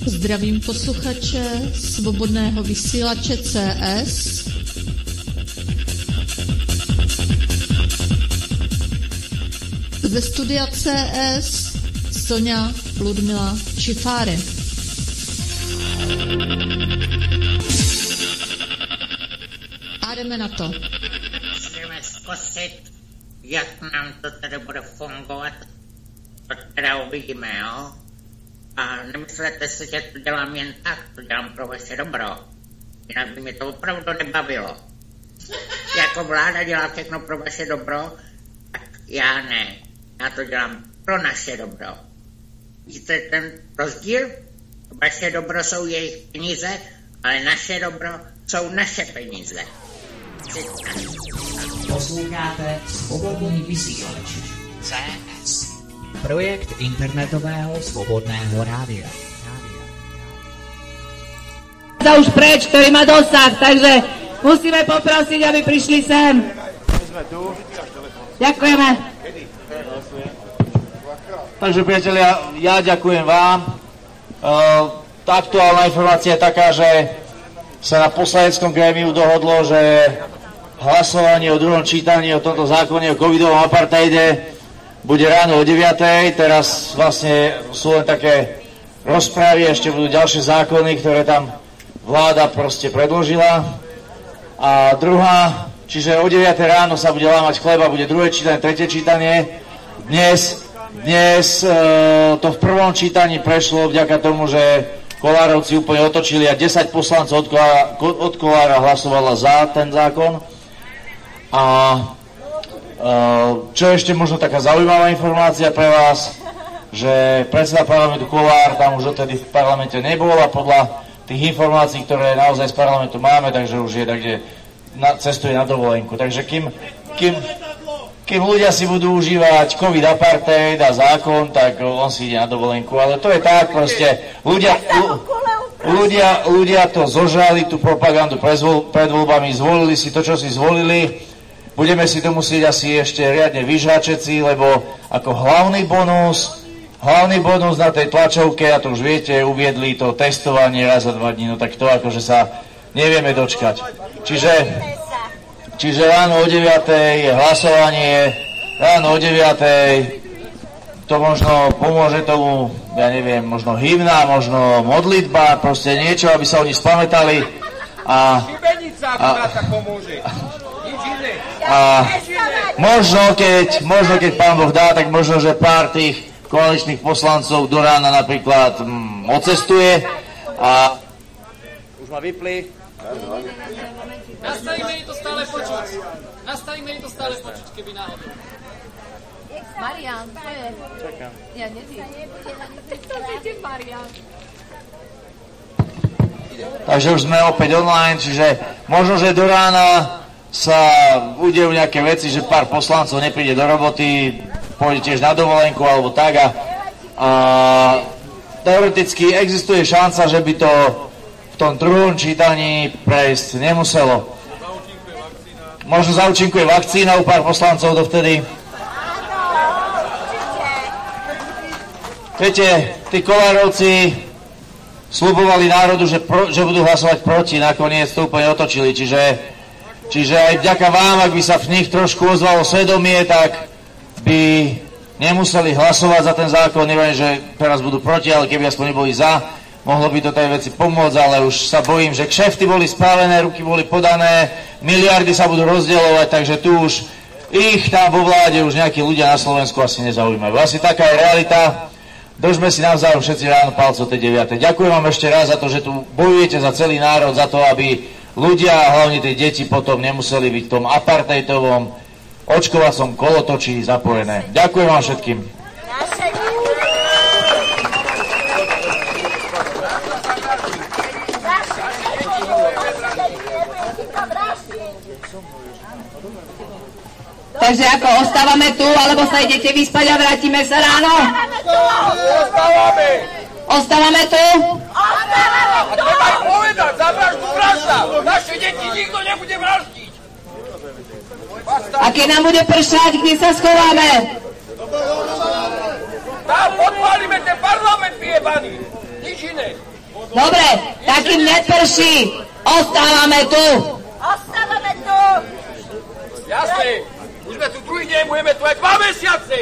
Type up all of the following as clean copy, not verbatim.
Zdravím posluchače Svobodného vysílače CS. Ze studia CS Sonja Ludmila Čifáry. A jdeme na to. Musíme zkusit, jak nám to tady bude fungovat. To teda uvidíme, jo? A nemyslete si, že to dělám jen tak, to dělám pro vaše dobro. Jinak by mě to opravdu nebavilo. Jako vláda dělá všechno pro vaše dobro, tak já ne. Já to dělám pro naše dobro. Víte ten rozdíl? Vaše dobro jsou jejich peníze, ale naše dobro jsou naše peníze. Posloucháte Svobodný vysílač CS. Projekt internetového svobodného rádia. Už preč, ktorý má dosah, takže musíme poprosiť, aby prišli sem. Ďakujeme. Takže priatelia, ja ďakujem vám. Tá aktuálna informácia je taká, že sa na poslaneckom grémiu dohodlo, že hlasovanie o druhom čítaní o tomto zákone o covidovom apartheide bude ráno o 9:00. Teraz vlastne sú len také rozprávy, ešte budú ďalšie zákony, ktoré tam vláda proste predložila. A druhá, čiže o 9:00 ráno sa bude lámať chleba, bude druhé čítanie, tretie čítanie. Dnes to v prvom čítaní prešlo vďaka tomu, že Kolárovci úplne otočili a 10 poslancov od Kolára hlasovala za ten zákon. A čo ešte možno taká zaujímavá informácia pre vás, že predseda parlamentu Kolár tam už odtedy v parlamente nebol a podľa tých informácií, ktoré naozaj z parlamentu máme, takže už je takže cestuje na dovolenku. Takže kým ľudia si budú užívať COVID apartheid a zákon, tak on si ide na dovolenku. Ale to je tak proste. Ľudia to zožrali, tú propagandu pred voľbami, zvolili si to, čo si zvolili. Budeme si to musieť asi ešte riadne vyžrať všetci, lebo ako hlavný bonus na tej tlačovke, a to už viete, uviedli to testovanie raz za 2 dní, no tak to akože sa nevieme dočkať. Čiže ráno o 9:00 je hlasovanie, ráno o 9:00 to možno pomôže tomu, ja neviem, možno hymna, možno modlitba, proste niečo, aby sa oni spamätali a možno keď Pán Boh dá, tak možno, že pár tých koaličných poslancov do rána napríklad odcestuje a už ma vypli. Nastavíme jej to stále počuť, keby náhodou. Marián, to je. Čakám. Ja neviem. Tak to viete, Marián. Takže už sme opäť online, čiže možno, že do rána sa udejú nejaké veci, že pár poslancov nepríde do roboty, pôjde tiež na dovolenku alebo tak a teoreticky existuje šanca, že by to v tom druhom čítaní prejsť nemuselo. Možno zaúčinkuje vakcína u pár poslancov dovtedy. Viete, tí Kolárovci sľubovali národu, že budú hlasovať proti, nakoniec to úplne otočili, čiže aj vďaka vám, ak by sa v nich trošku ozvalo svedomie, tak by nemuseli hlasovať za ten zákon. Neviem, že teraz budú proti, ale keby aspoň neboli za, mohlo by to tej veci pomôcť, ale už sa bojím, že kšefty boli spravené, ruky boli podané, miliardy sa budú rozdeľovať, takže tu už ich tam vo vláde už nejakí ľudia na Slovensku asi nezaujímajú. Asi taká je realita. Držme si navzájom všetci ráno palce o tej 9:00. Ďakujem vám ešte raz za to, že tu bojujete za celý národ, za to, aby ľudia a hlavne tie deti potom nemuseli byť v tom apartheidovom očkovacom kolotočí zapojené. Ďakujem vám všetkým. Takže ako, ostávame tu, alebo sa idete vyspať a vrátime sa ráno? Ostávame tu? A treba im povedať, za vraždu vražda! Naše deti nikto nebude vraždiť! A keď nám bude pršať, kde sa schováme? Tam podpálime ten parlament vyjebaný! Nič iné! Dobre, tak im neprší. Ostávame tu. Ostávame tu. Jasne, už sme tu druhý deň, budeme tu aj 2 mesiace.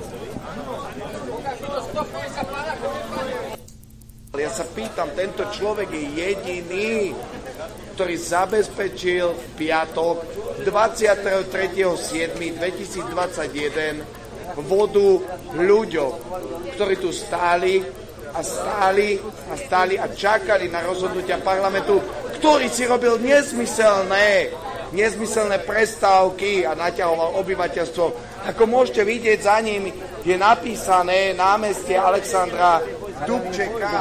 Ja sa pýtam, tento človek je jediný, ktorý zabezpečil v piatok 23.7.2021 vodu ľuďom, ktorí tu stáli a čakali na rozhodnutia parlamentu, ktorý si robil nezmyselné prestávky a naťahoval obyvateľstvo. Ako môžete vidieť, za ním je napísané námestie Alexandra Dubčeka.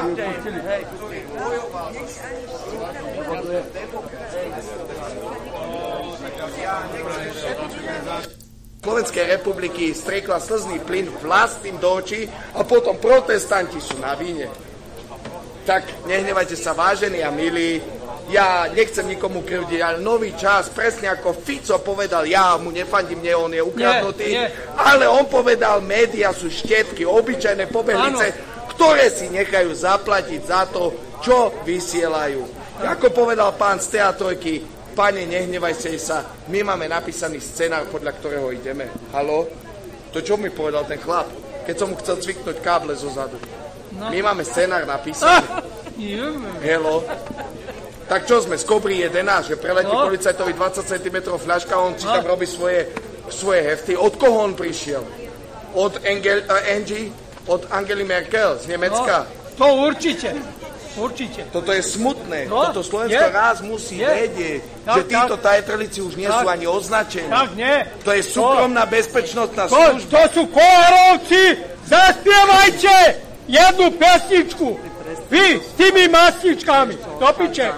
Slovenskej republiky striekla slzný plyn vlastným do očí a potom protestanti sú na vine. Tak nehnevajte sa, vážení a milí, ja nechcem nikomu krivdiť, ale nový čas, presne ako Fico povedal, ja mu nefandím, nie, on je ukradnutý, ale on povedal, médiá sú štetky, obyčajné pobehlice, ktoré si nechajú zaplatiť za to, čo vysielajú. Ako povedal pán z teatrojky, pane, nehnevajte sa, my máme napísaný scenár, podľa ktorého ideme. Haló? To čo mi povedal ten chlap, keď som mu chcel cviknúť káble zo zadu? My máme scenár napísaný. Hello? Tak čo sme, z Kobry 11, že preletí policajtovi 20 cm fľaška, on si tam robí svoje hefty. Od koho on prišiel? Od od Angely Merkel z Nemecka? To určite. Toto je smutné. Toto Slovensko raz musí vedieť, že títo tajtrlici už nie sú ani označení. Tak nie. To je súkromná bezpečnostná služba. To sú koárovci. Zaspievajte jednu pesničku. Vy s tými mastičkami. Do piče.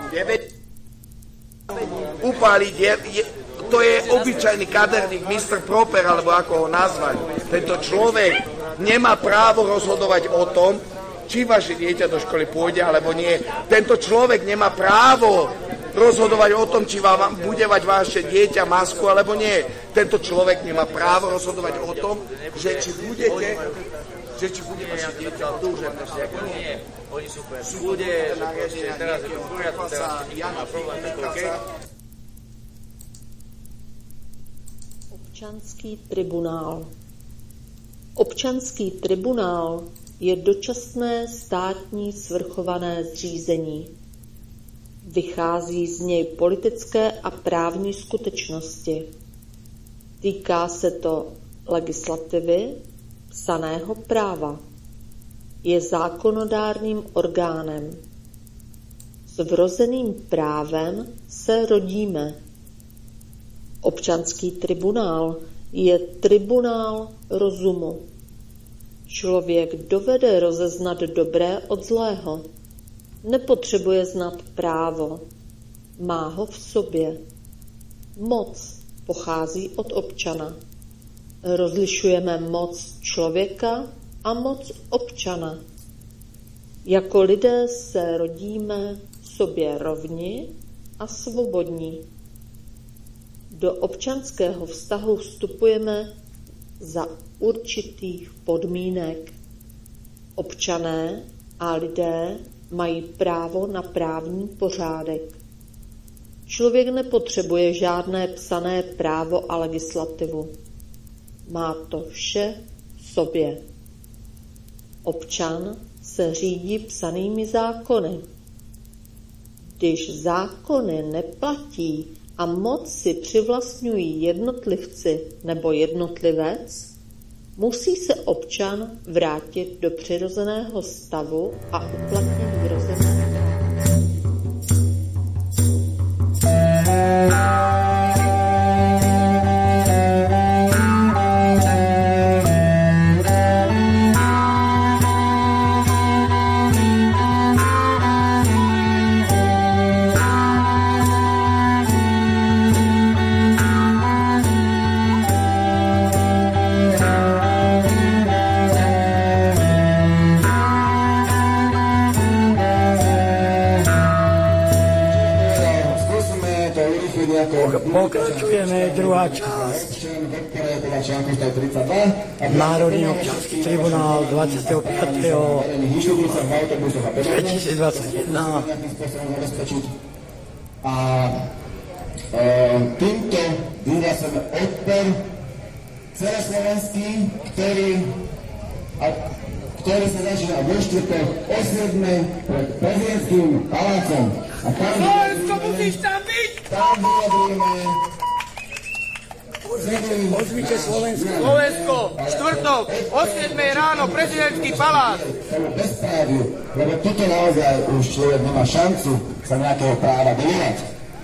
Upáliť to je obyčajný kaderník, Mr. Proper, alebo ako ho nazvať. Tento človek nemá právo rozhodovať o tom, či vaše dieťa do školy pôjde, alebo nie. Tento človek nemá právo rozhodovať o tom, či vám bude mať vaše dieťa masku, alebo nie. Tento človek nemá právo rozhodovať o tom, že či bude vaše dieťa oddúžené, alebo nie. Bude nariadená nejakého pasa Jana Pikasa. Občanský tribunál. Občanský tribunál je dočasné státní svrchované zřízení. Vychází z něj politické a právní skutečnosti. Týká se to legislativy, psaného práva. Je zákonodárným orgánem. S vrozeným právem se rodíme. Občanský tribunál je tribunál rozumu. Člověk dovede rozeznat dobré od zlého. Nepotřebuje znát právo. Má ho v sobě. Moc pochází od občana. Rozlišujeme moc člověka a moc občana. Jako lidé se rodíme sobě rovni a svobodní. Do občanského vztahu vstupujeme za určitých podmínek. Občané a lidé mají právo na právní pořádek. Člověk nepotřebuje žádné psané právo a legislativu. Má to vše v sobě. Občan se řídí psanými zákony. Když zákony neplatí a moc si přivlastňují jednotlivci nebo jednotlivec, musí se občan vrátit do přirozeného stavu a uplatnit vrozené právo. Pokračujeme, druhá časť. článku 132. Národný občanský tribunál 25.2021. A týmto vyhlásime odpor celoslovenský, ktorý sa začína vo štvrtok o 7 pred prezidentským palácom. Slovensko, musíš tam byť! Tam vyjadríme... Ozvite Slovensko. Slovensko, štvrtok, o 7 ráno, prezidentský palác. Bezpráviu, lebo toto naozaj už človek nemá šancu sa nejakého práva dovolať.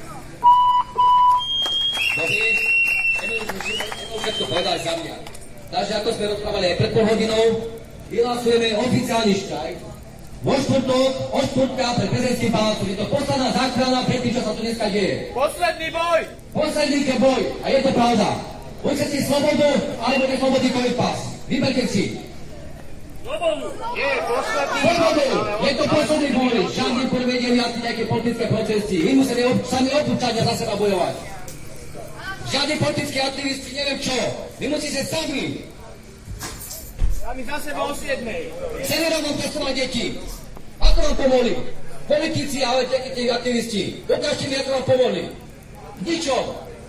Dobrý, jednou všetko povedali za mňa. Takže ako sme rozprávali aj pred pol hodinou, vyhlasujeme oficiálny štrajk. Vo štvrtok, od štvrtka pred prezidentským palácom. Je to posledná záchrana pred tým, čo sa tu dneska deje. Posledný boj! Posledný boj. A je to pravda. Buďte si slobodu, alebo neslobodný covid pas. Vyberte si. Slobodu! Je posledný Slobodu! Je to posledný boj. Žiadny podvedenie asi nejaké politické procesy. My musíme sami opúčať a za seba bojovať. Žiadni politickí aktivisti, neviem čo. My musíte sami. Sami za seba o 7. Chceme rovno testovať deti. Ako vám pomohli? Politici, ale tí aktivisti. Ukážte mi, ako vám pomohli. Ničom.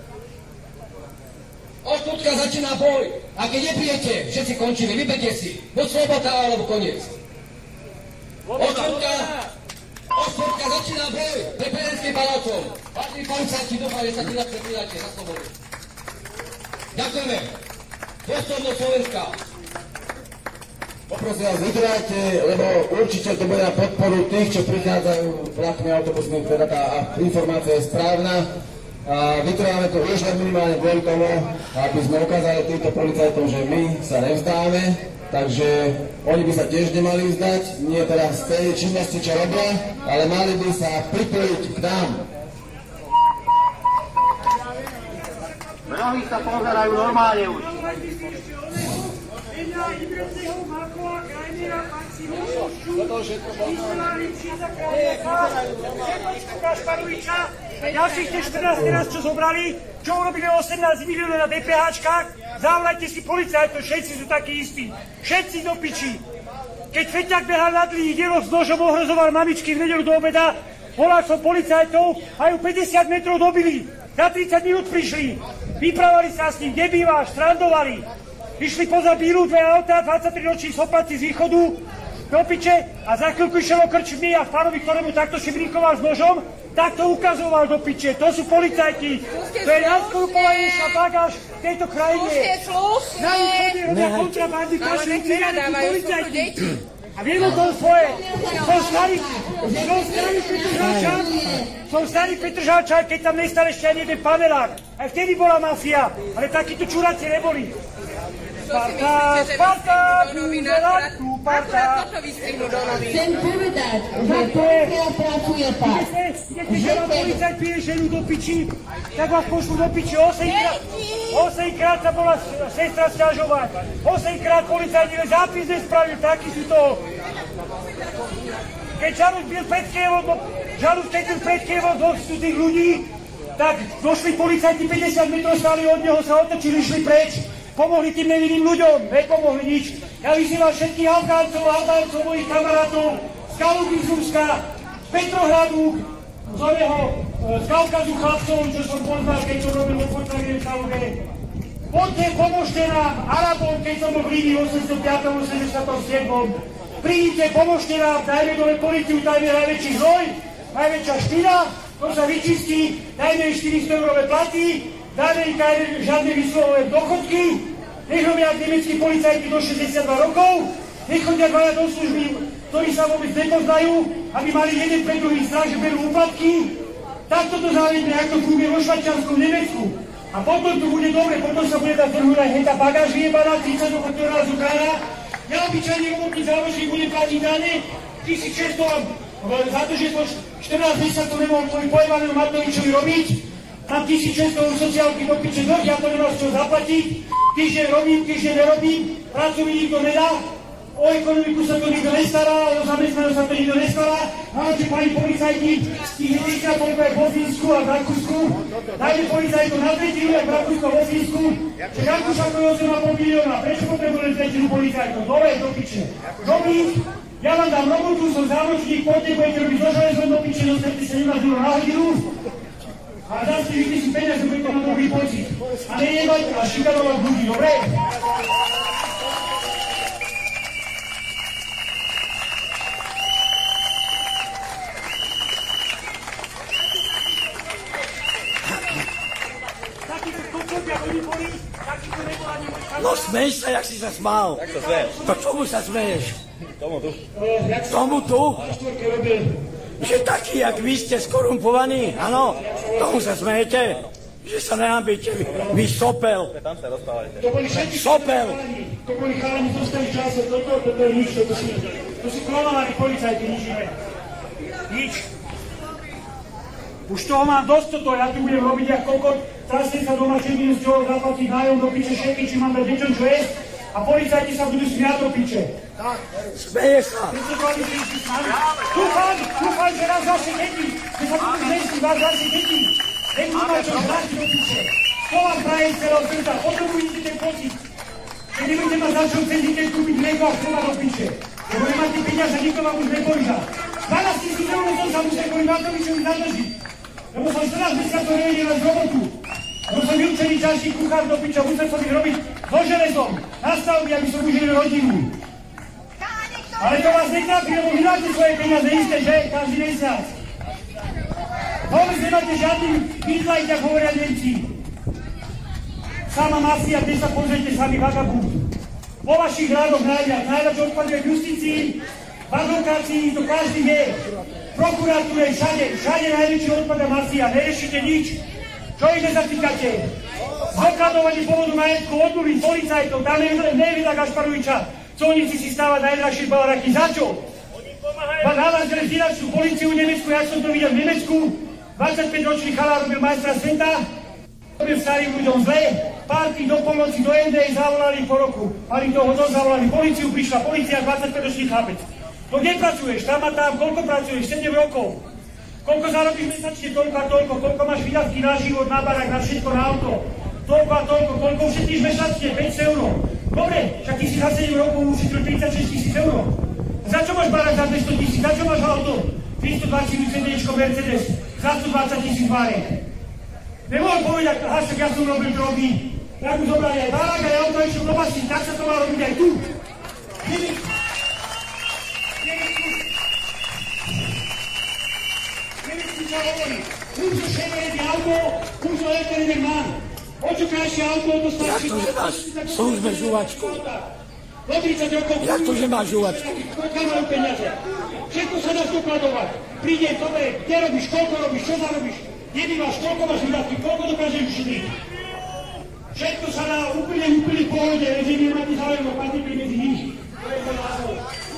Od štvrtka začína boj. A keď neprijete, všetci končíme. Vyberte si. Buď sloboda, alebo koniec. Od štvrtka začína boj pre prezidentským palácom. Vážení policajti, dúfam, že sa pridáte za slobodu. Ďakujeme. Dôstojnosť Slovenska. Poprosím vás, vytrvajte, lebo určite to bude na podporu tých, čo prichádzajú vlakmi, autobusmi, teda tá informácia je správna. A vytrváme to už len minimálne kvôli tomu, aby sme ukázali týmto policajtom, že my sa nevzdáme, takže oni by sa tiež nemali vzdať, nie teraz z tej činnosti, čo robia, ale mali by sa pripojiť k nám. Mnohí sa pozerajú normálne už. Ďalších tie 14 teraz, čo zobrali, čo urobili 18 miliónov na DPHčkách, zavolajte si policajtov, všetci sú takí istí. Všetci do piči. Keď Feťák behal na dlhých dieloch s nožom, ohrozoval mamičky v nedeľu do obeda, volal som policajtov a ju 50 metrov dobili. Za 30 minút prišli. Vyprávali sa s ním, kde bývaš, strandovali. Išli poza bílu dve autá, 23-roční sopáci z východu, do piče a za chvíľku išiel o krčmi a pánovi, ktorému takto šibríkoval s nožom, takto ukazoval do piče. To sú policajti. To je najskorupovanejšia bagáž v tejto krajine. Na východe robia kontrabandy, kašli, cigarety, policajti. A viem o tom svoje. Som starý Petržalčan, keď tam nestal ešte ani jeden panelák. Aj vtedy bola mafia, ale takíto čuráci neboli. Sparta, Sparta, tu Sparta. Chcem povedať, že pokiaľ pracuje pás, že vám policajt pije ženu do piči, tak vás pošlu do piči 8-krát sa bola sestra sťažovať. 8-krát policajt zápis nespravil, taký sú to. Keď Žarus byl pred Kyjevom do tých ľudí, tak došli policajti 50 metrov stáli od neho, sa otočili, šli preč. Pomohli tým nevinným ľuďom, nepomohli nič. Ja vyzývam všetkých Albáncov, mojich kamarátov z Kalugy z Ruska, z Petrohradu, z Kaukazu chlapcov, čo som poznal, keď som robil do Portagene v Kaluge. Poďte, pomôžte nám, Arabom, keď som bol v Líbii 85. 87. Príďte, pomôžte nám, dajme dole policiu, dajme najväčší hnoj, najväčšia špina, to sa vyčistí, dajme 400-eurové platy, dajme im žiadne výslovové dochodky, nech robia nemeckí policajti do 62 rokov, nech chodia dvaja do služby, ktorí sa vôbec nepoznajú, aby mali jeden pre druhý strach, že berú úplatky. Takto to záleží, ako to funguje vo Švajčiarsku, v Nemecku. A potom to bude dobre, potom sa bude dať druhú aj henta bagáž vyjebaná, 30 rokov z Ukrajina. Ja obyčajne robotný záložník budem platiť dane, 1600 za to, že som 14 mesiacov nemohol tvoj pojebanému Matovičovi robiť. Mám 1600 sociálky do piče dlh, ja to nemám z čoho zaplatiť. Týždeň robím, týždeň nerobím, pracovník nikto nedá. O ekonomiku sa to nikto nestará, o zamestnanosť sa to nikto nestará. Máte pani policajti, tých jedinka toľko je vo Fínsku a v Rakúsku. Dajte policajtu na tretinu aj v Rakúsku a vo Fínsku. Že Rakúšak to je 8,5 milióna. Prečo potrebujeme tretinu policajtov? Dole, do piče. Dobrý, ja vám dám robotu, som zámočník, poďte, budete robiť so železom do piče, dostanete 17 eur na hodinu. A zase vidíte si peniaze, budete mať dobrý pocit. A nejebať a šikanovať ľudí, dobre? No smej sa, jak si sa smál. Jak sa smeješ? To čomu sa smeješ? Tomu tu. Tomu tu? Že taký, jak vy ste skorumpovaní, áno? Tomu sa smejete? Že sa nehambíte, vy sopel. Tam sa rozprávajte. Sopel. To boli chalani zostali čase, toto je nič, to si klonovaní policajti, nič iné. Nič. Už toho mám dosť toto, ja tu budem robiť jak kokot, trasne sa doma 6 minút z toho zaplatiť nájom do piče všetky, či mám dať deťom čo jesť a policajti sa budú smiať do piče. Tak, smeje sa. Dúfam, že raz vaše deti, že sa budú zmestiť vás vaše deti. Nebudú mať čo žrať do piče. To vám prajem celého srdca, potrebujete ten pocit. Keď nebudete mať za čo chcete kúpiť mlieko a chleba do piče. Lebo nemáte peniaze, nikto vám už nepovída. 12 000 eur som sa musel kvôli Matovičovi zadržiť. Lebo som 14 mesiacov nevedel z robotu. Lebo som vyučený ťažký kuchár do piča, musel som ich robiť so železom. Na stavby, aby som užil rodinu. Ale to vás netrápi, lebo vy máte svoje peniaze isté, že? Každý mesiac. Vôbec nemáte žiadny výtlajť, ak hovoria Nemci. Sama mafia, kde sa pozrite, sami vagabund. Po vašich hľadoch najviac odpaduje v justícii, v advokácii, to každý vie. Prokuratúre, všade najväčšie odpada mafia, neriešite nič. Čo ich nezatýkate? Zakladovanie pôvodu majetku, odmluviť policajtov, tam Nevila Gašparoviča, colníci si stávať najdrahšie balaraky. Za čo? Pán Havas, že finančnú políciu v Nemecku, ja som to videl v Nemecku, 25-ročný chalár robil majstra sveta, robil starým ľuďom zle, párty do polnoci do NDA zavolali po roku. Mali toho zavolali políciu, prišla polícia, 25-ročný chlapec. To kde pracuješ? Tam a tam, koľko pracuješ? 7 rokov. Koľko zarobíš mesačne? Toľko a toľko. Koľko máš výdavky na život, na barák, na všetko, na auto? Toľko a toľko. Koľko ušetríš mesačne? 5 eur. Dobre, však ty si za 7 rokov ušetril 36 000 eur. Za čo máš barák za 200 000? Za čo máš auto? 320 CDčko Mercedes. Za 120 000 barek. Nemohol povedať, však ja som robil drogy. Tak mu zobrali aj barák, aj auto, aj čo propasti. Tak sa to má robiť aj tu. Kurzo šemerený auto, kurzo elektriny mám. O čo krajšie auto, to starší... Jak to, že máš službe žuvačku? Do 30 rokov... Jak to, že máš žuvačku? Koľko majú peniaze? Všetko sa dá dokladovať. Príde, dobre, kde robíš, koľko robíš, čo zarobíš? Kde bývaš, koľko máš výdavky, koľko dokážeš ušetriť? Všetko sa dá úplne v pohode, že nemáte záujem o patrí medzi nich. To je to názor.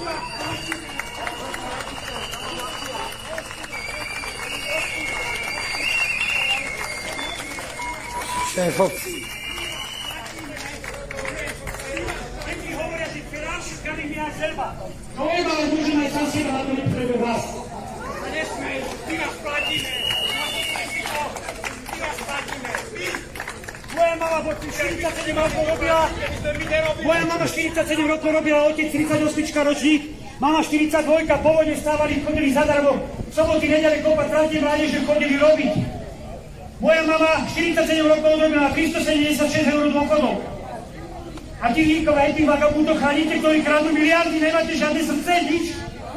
Šéfovci. Všetci hovoria, že peráši skaným ja seba. To je, ale môžem aj sám seba, na to nepotrebujem vás. To nesmej, ty nás platíme. Ty nás platíme. Moja mama 47 rokov robila. Moja mama 47 rokov robila, otec 38 ročník. Mama 42, po vojne stávali, chodili zadarmo. V soboty, nedele, kopať tratne mládeže chodili robiť. Moja mama 47 rokov odrobila 376 eur dôchodov. A tí líkov aj tých vagabútov chránite, ktorí kradnú miliardy, nemáte žiadne srdce, nič.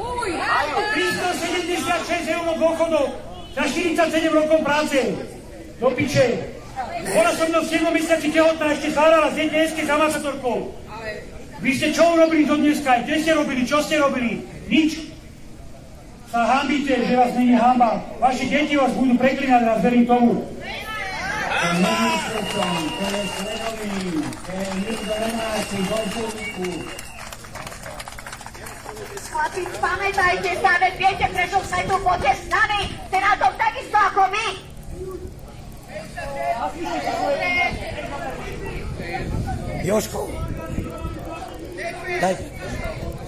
376 eur dôchodov za 47 rokov práce. Do piče. Ona som mnou v 7 mesiaci tehotná, ešte zvárala z dneske za masatorkou. Vy ste čo urobili do dneska? Kde ste robili? Čo ste robili? Nič. Sa hambíte, že vás není hamba. Vaši deti vás budú preklinať, raz verím tomu. To není srdcom, to je svedomí, to je nikto nemáci, bolševiku. Chlapi, pamätajte sa, veď viete, prečo sme tu, poďte s nami, ste na tom takisto ako my. Jožko, daj.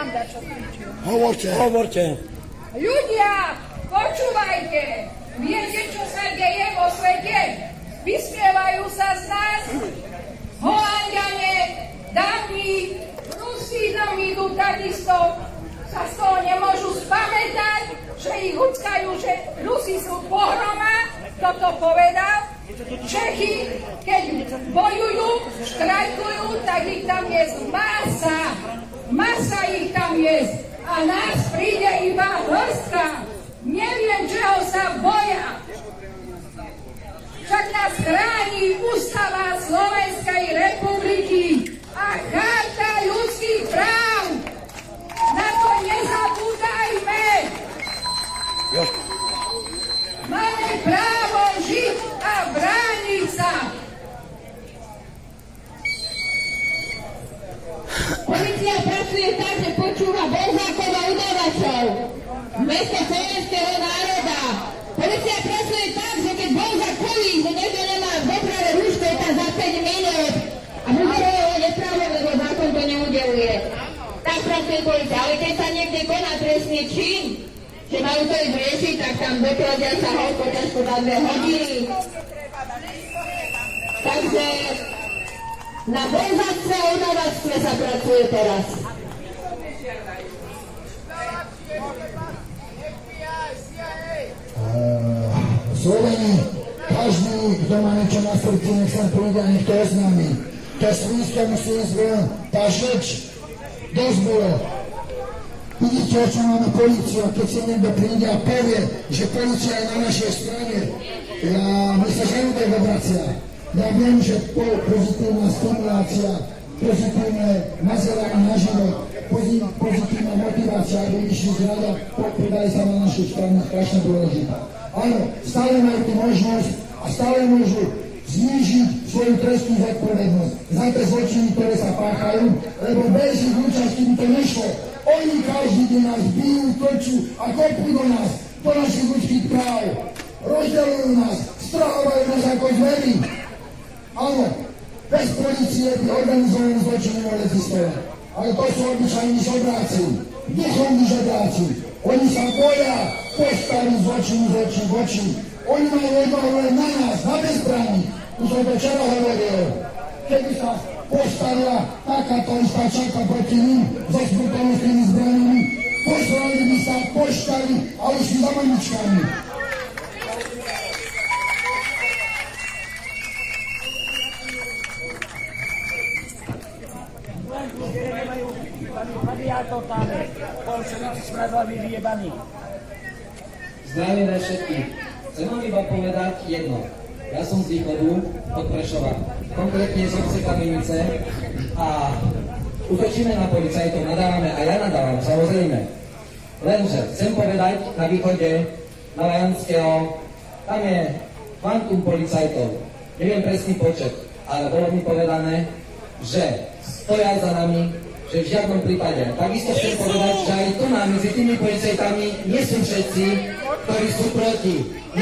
vám dačo kričím. Hovorte. Ľudia, počúvajte. Viete, čo sa deje vo svete? Vyspievajú sa z nás Holanďane, Dáni, Rusi nám idú takisto. Sa z toho nemôžu spamätať, že ich huckajú, že Rusi sú pohroma. Kto to povedal? Čechy, keď bojujú, štrajkujú, tak ich tam je masa. Masa ich tam je. A nás príde iba hrstka. Neviem, čeho sa boja. Však nás chráni Ústava Slovenskej republiky a Charta ľudských práv. Na to nezabúdajme. Máme právo žiť a brániť sa. Polícia pracuje tak, že počúva Bozákov a udavačov. V meste slovenského národa. Polícia pracuje tak, že keď Bozák poví, že niekto nemá v doprave rúško, je tam za 5 minút. A bude ho nepravo, lebo zákon to neudeluje. Tak pracuje polícia. Ale keď sa niekde koná trestný čin, že majú to ísť riešiť, tak tam doprodia sa hoľko ťažko za 2 hodiny. Takže na Bozáctve a udavačstve sa pracuje teraz. Sloveni, každý, kto má niečo na srdci, nech sa príde a nech to oznámi. To svinstvo musí ísť von, tá žeč, dosť bolo. Vidíte, o čo máme políciu, a keď si niekto príde a povie, že polícia je na našej strane, my sa žalúdek obracia. Ja viem, že pozitívna stimulácia, pozitívne nazeranie na život, pozitívna motivácia, aby išli z rada, pridali sa na našu stranu, strašne dôležitá. Áno, stále majú tú možnosť a stále môžu znížiť svoju trestnú zodpovednosť za tie zločiny, ktoré sa páchajú, lebo bez ich účasti by to nešlo. Oni každý deň nás bijú, točú a kopú do nás, do našich ľudských práv. Rozdeľujú nás, strahovajú nás ako zvery. Áno, bez polície by organizovaný zločin nemohol existovať. Ale to sú obyčajní žobráci, duchovní žobráci. Oni sa boja postaviť zločinu v oči. Oni majú odvahu len na nás, na bezbraní. Tu som to včera hovoril. Keby sa postavila takáto istá čaka proti ním so smrtonosnými zbraniami, poslali by sa, poštali a išli za maničkami. Zdravím vás všetkých. Chcem vám iba povedať jedno. Ja som z východu, od Prešova, konkrétne z obce Kamenice a útočíme na policajtov, nadávame a ja nadávam, samozrejme. Lenže chcem povedať, na východe, na Lajanského, tam je kvantum policajtov. Neviem presný počet, ale bolo mi povedané, že stoja za nami, že v žiadnom prípade. Takisto chcem povedať, že aj tu nám medzi tými policajtami nie sú všetci, ktorí sú proti.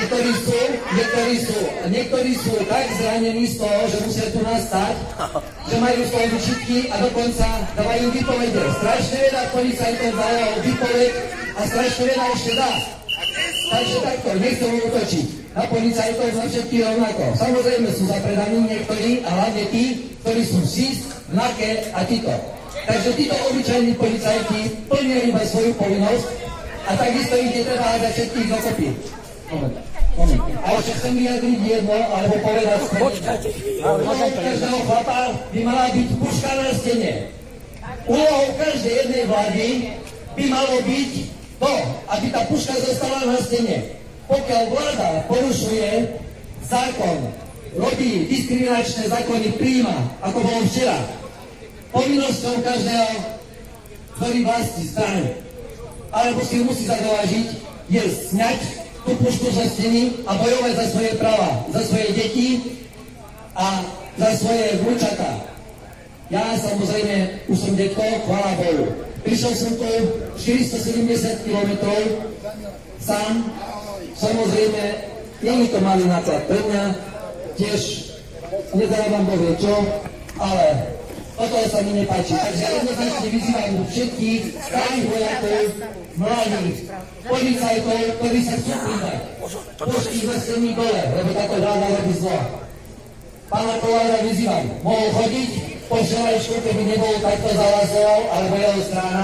Niektorí sú tak zranení z toho, že musia tu nás stať, že majú z toho vyčitky a dokonca dávajú výpovede. Strašne veľa policajtov dajú výpoveď a strašne veľa ešte dá. Takže takto, nechcem útočiť na policajtov za všetky rovnako. Samozrejme sú zapredaní niektorí a hlavne tí, ktorí sú SIS, NAKE a títo. Takže títo obyčajní policajti plnia iba svoju povinnosť a takisto ich netreba hádať všetkých dokopy. Moment. A ešte chcem vyjadriť jedno, alebo povedať úlohou každého chlapa by mala byť puška na stene. Úlohou každej jednej vlády by malo byť to, aby tá puška zostala na stene. Pokiaľ vláda porušuje zákon, robí diskriminačné zákony, prijíma, ako bolo včera, povinnosťou každého, ktorý vlastní stranu, alebo si musí zadovážiť, je sňať tú pušku zo steny a bojovať za svoje práva, za svoje deti a za svoje vnúčatá. Ja samozrejme už som detko, chvála Bohu. Prišiel som tu 470 km sám, samozrejme, nie je to malý náklad pre mňa, tiež nezarábam Boh vie čo, ale Toto sa mi nepáči. Takže jednoznačne vyzývam všetkých starých vojakov, mladých, policajtov, ktorí sa chcú pridať. Pošli ich zastení dole, lebo táto vláda robí zlo. Pána Kolára vyzývam, mohol chodiť po včerajšku, keby nebol takto zahlasoval, alebo jeho strana,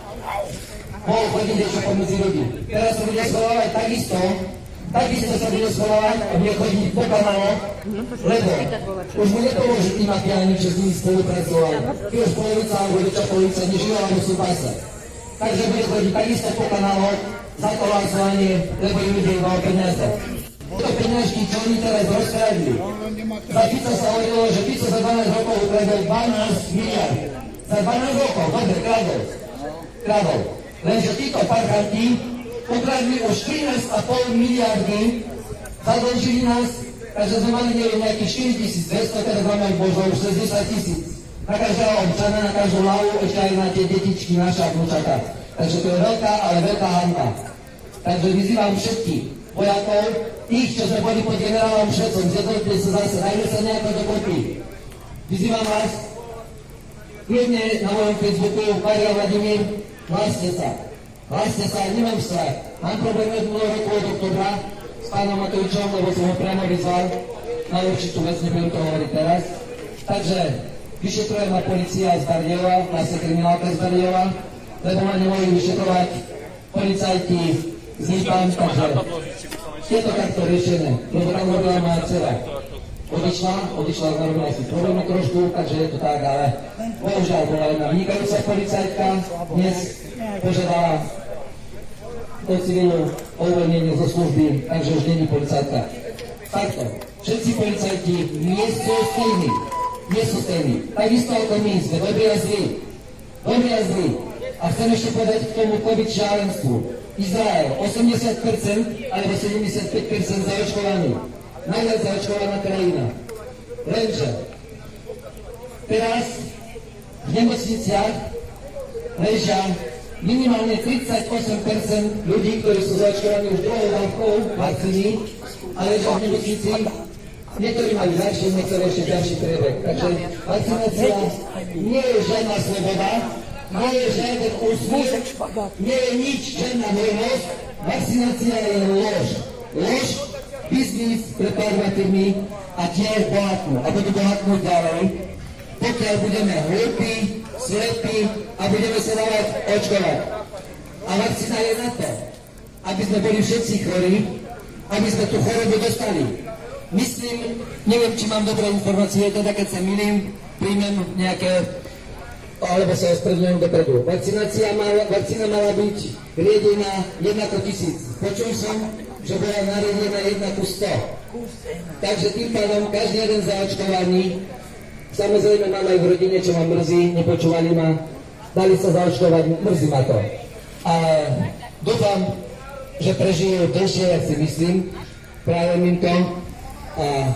mohol chodiť ešte pomedzi ľudí. Teraz sa bude schovávať takisto sa bude schovávať a bude chodiť po kanáloch, lebo už mu nepomôže tým mafiáni, čo s nimi spolupracovali. Keď už polovica alebo väčšia polovica nežila, alebo sú basa. Takže bude chodiť takisto po kanáloch za to hlasovanie, lebo im ide iba o peniaze. To peňažky, čo oni teraz rozkradli. Za Fico sa hovorilo, že Fico za 12 rokov ukradol 12 miliard. Za 12 rokov, dobre, kradol. Lenže títo parchanti ukradli už 14,5 miliardy, zadlžili nás, takže sme mali neviem nejakých 4200, teraz máme možno už 60 000. Na každého občana, na každú hlavu, ešte aj na tie detičky, naše a vnúčatá. Takže to je veľká, ale veľká hanba. Takže vyzývam všetkých vojakov, tých, čo sme boli pod generálom Švecom, zjednotili sa zase, dajme sa nejako dokopy. Vyzývam vás, kľudne na mojom Facebooku, Maria Vladimír, hláste sa, nemám strach. Mám problém od minulého roku od oktobra s pánom Matovičom, lebo som ho priamo vyzval na určitú vec, nebudem to hovoriť teraz. Takže vyšetruje ma policia z Bardejova, vlastne kriminálka z Bardejova, lebo ma nemohli vyšetrovať policajti z Lípan, takže je to takto riešené, lebo tam robila moja dcera. Odišla, narobila si problémy trošku, takže je to tak, ale bohužiaľ bola jedna vynikajúca policajtka, dnes požiadala do civilu o uvoľnenie zo služby, takže už není policajtka. Takto, všetci policajti nie sú stejní, takisto ako my sme dobrí a zlí. A chcem ešte povedať k tomu COVID šialenstvu. Izrael, 80% alebo 75% zaočkovaní. Najviac zaočkovaná krajina. Lenže teraz v nemocniciach ležia minimálne 38% ľudí, ktorí sú zaočkovaní už druhou dávkou vakcíny, a ležia v nemocnici. Niektorí majú ďalšie, niektorí ešte ďalší priebeh. Takže vakcinácia nie je žiadna sloboda, nie je žiaden úsmych, nie je nič, žiadna voľnosť. Vakcinácia je lož. Lož, biznis pre farmafirmy a tie bohatnú. A budú bohatnúť ďalej, pokiaľ budeme hlúpi, slepí a budeme sa dávať očkovať. A vakcína je na to, aby sme boli všetci chorí, aby sme tú chorobu dostali. Myslím, neviem, či mám dobré informácie, teda keď sa milím, príjmem nejaké, alebo sa ospravedlňujem dopredu. Vakcína mala byť riedená 1:1000. Počul som, že bola nariedená 1:100. Takže tým pádom každý jeden zaočkovaní, samozrejme mám aj v rodine, čo ma mrzí, nepočúvali ma, dali sa zaočkovať, mrzí ma to. Ale dúfam, že prežijú dlhšie, jak si myslím, práve im to. A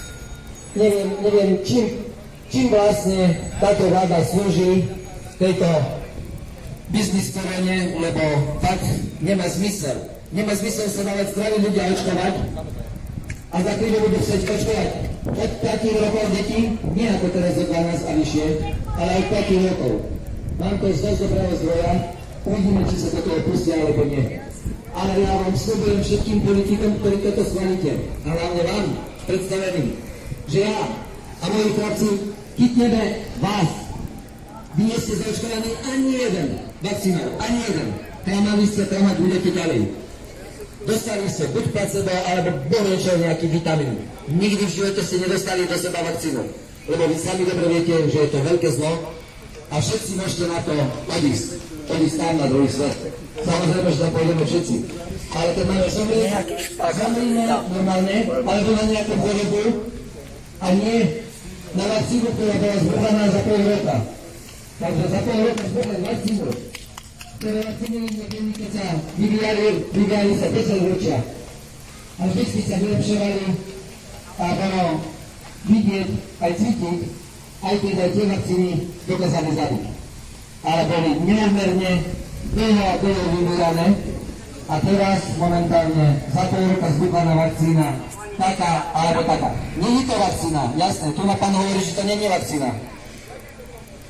neviem čím vlastne táto vláda slúži tejto biznis korene, lebo fakt nemá zmysel. Nemá zmysel sa dávať zdraví ľudia očkovať a za chvíľu budú chcieť očkovať od 5 rokov detí, nie ako teraz od 12 a vyššie, ale od 5 rokov. Mám to z dosť dobrého zdroja, uvidíme, či sa do toho pustia alebo nie. Ale ja vám sľubujem všetkým politikom, ktorí toto schválite, a hlavne vám, predstaveným, že ja a moji chlapci chytneme vás. Vy nie ste zaočkovaní ani jeden vakcínou, ani jeden. Klamali ste, klamať budete ďalej. Dostali ste buď placebo, alebo bohviečo nejaký vitamín. Nikdy v živote ste nedostali do seba vakcínu. Lebo vy sami dobre viete, že je to veľké zlo a všetci môžete na to odísť tam na druhý svet. Samozrejme, že tam pôjdeme všetci. Ale keď máme zomríme normálne, alebo na nejakú chorobu a nie na vakcínu, ktorá bola zbrdaná za pol roka. Takže za pol roka zbrdaná vakcínu, ktoré vakcíny niekedy, keď sa vyvíjali sa 10 ročia. A vždy sa vylepšovali a bolo vidieť, aj cítiť, aj keď aj tie vakcíny dokázali zabiť. Ale boli neúmerne dlho a dlho vymýrané a teraz momentálne za pol roka zbudlaná vakcína taká alebo taká. Nie je to vakcína, jasné, tu ma pán hovorí, že to nie je vakcína.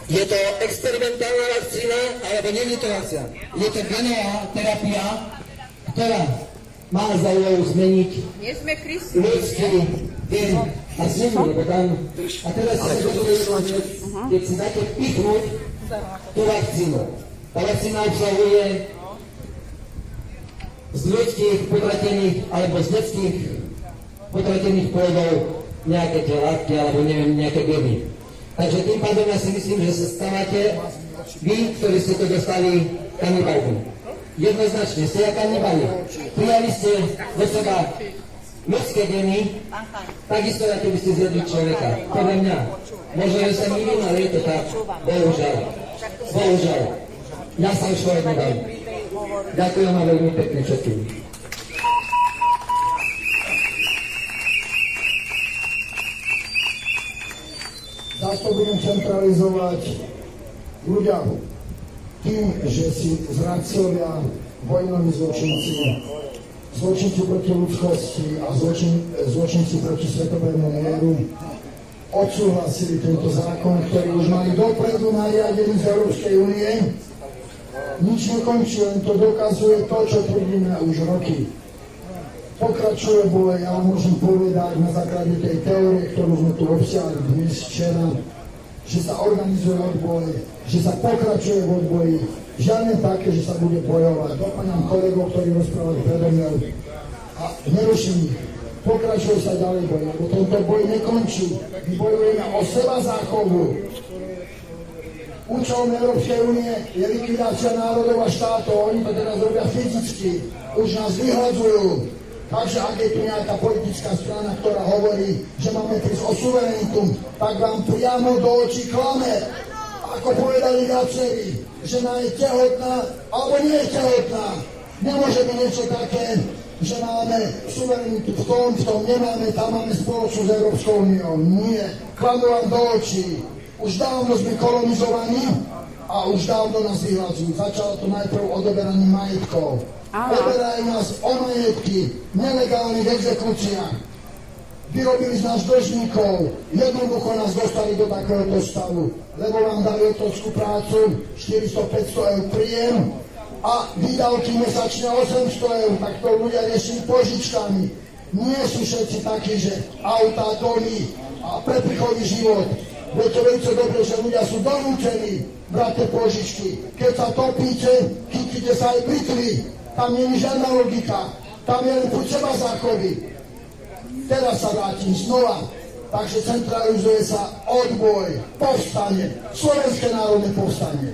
Je to experimentálna vakcína, alebo nie je to vakcína. Je to genová terapia, ktorá má za úlohu zmeniť ľudský gen a zmenu, lebo tam... A teraz sa dozvedieť, keď si dáte pichnúť tú vakcínu. Tá vakcína obsahuje z ľudských potratených alebo z detských potratených plodov nejaké tie látky alebo neviem, nejaké geny. Takže tým pádom ja si myslím, že sa stávate vy, ktorí ste to dostali, kanibalmi. Jednoznačne, ste ja kanibali. Prijali ste do seba ľudské geny, takisto ako by ste zjedli človeka. Podľa mňa. Možno, že sa milím, ale je to tak. Bohužiaľ. Bohužiaľ. Ja sa už povedal dám. Ďakujem vám veľmi pekne všetkým. Zas to budem centralizovať ľudia tým, že si zradcovia, vojnoví zločinci, zločinci proti ľudskosti a zločinci proti svetovému mieru odsúhlasili tento zákon, ktorý už mali dopredu nariadený z Európskej únie. Nič nekončí, len to dokazuje to, čo tvrdíme už roky. Pokračuje boj, ja vám môžem povedať na základe tej teórie, ktorú sme tu obsiahli dnes, včera, že sa organizuje odboj, že sa pokračuje v odboji, žiadne také, že sa bude bojovať. Doplňam kolegov, ktorí rozprávali predo mňou a neruším ich. Pokračuje sa ďalej boj, lebo tento boj nekončí. My bojujeme o seba záchovu. Účelom Európskej únie je likvidácia národov a štátov. Oni to teraz robia fyzicky. Už nás vyhľadzujú. Takže ak je tu nejaká politická strana, ktorá hovorí, že máme prísť o suverenitu, tak vám priamo do očí klame. Ako povedali viacerí, žena je tehotná, alebo nie je tehotná. Nemôže byť niečo také, že máme suverenitu v tom nemáme, tam máme spoločnú s Európskou úniou. Nie. Klamú vám do očí. Už dávno sme kolonizovaní a už dávno nás vyhľadzujú. Začalo to najprv odoberaním majetkov. Oberajú nás o majetky v nelegálnych exekúciách. Vyrobili z nás dlžníkov. Jednoducho nás dostali do takéhoto stavu. Lebo vám dali otrockú prácu, 400-500 eur príjem a výdavky mesačne 800 eur. Tak to ľudia riešili požičkami. Nie sú všetci takí, že autá, domy a prepichový život. Viete veľmi dobre, že ľudia sú donútení brať tie požičky. Keď sa topíte, chytíte sa aj britvy. Tam nie je žiadna logika. Tam je len púď seba záchovy. Teraz sa vrátim znova. Takže centralizuje sa odboj, povstanie, Slovenské národné povstanie.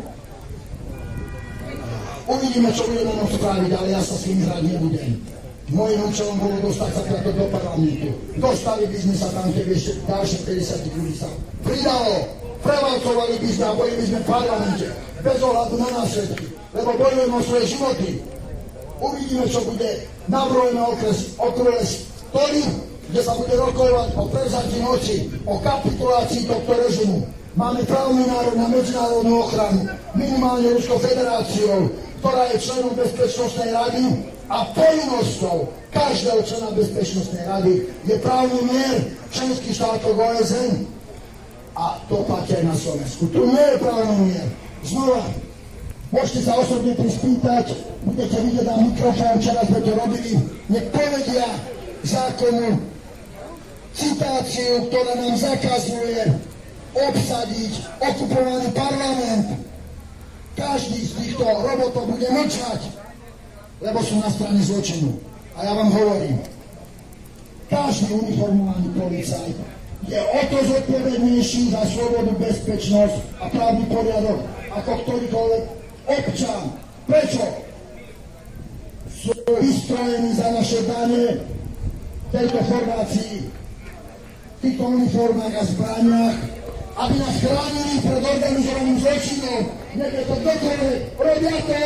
Uvidíme, čo budeme môcť spraviť, ale ja sa s tým hrať nebudem. Mojím účelom bolo dostať sa preto do parlamentu. Dostali by sme sa tam, keby ešte ďalších 50 ľudí sa pridalo. Prevalcovali by sme a boli by sme v parlamente. Bez ohľadu na nás všetky. Lebo bojujeme o svoje životy. Uvidíme, čo bude. Navrhujeme okrúhle stoly, kde sa bude rokovať o prevzatí moci, o kapitulácii tohto režimu. Máme právny nárok na medzinárodnú ochranu, minimálne Ruskou federáciou, ktorá je členom Bezpečnostnej rady a povinnosťou každého člena Bezpečnostnej rady je právny mier členských štátov OSN a to platí aj na Slovensku. Tu nie je právny mier. Znova, môžete sa osobne prispýtať, budete vidieť na mikrofón, včera sme to robili, nech povedia zákonu citáciu, ktorá nám zakazuje obsadiť okupovaný parlament. Každý z týchto robotov bude mlčať, lebo sú na strane zločinu. A ja vám hovorím, každý uniformovaný policajt je o to zodpovednejší za slobodu, bezpečnosť a právny poriadok ako ktorýkoľvek občan. Prečo? Sú vystrojení za naše dane v tejto formácii, v týchto uniformách a zbraniach, aby nás chránili pred organizovaným zločinom. Nech je to kdokoľvek, robia to!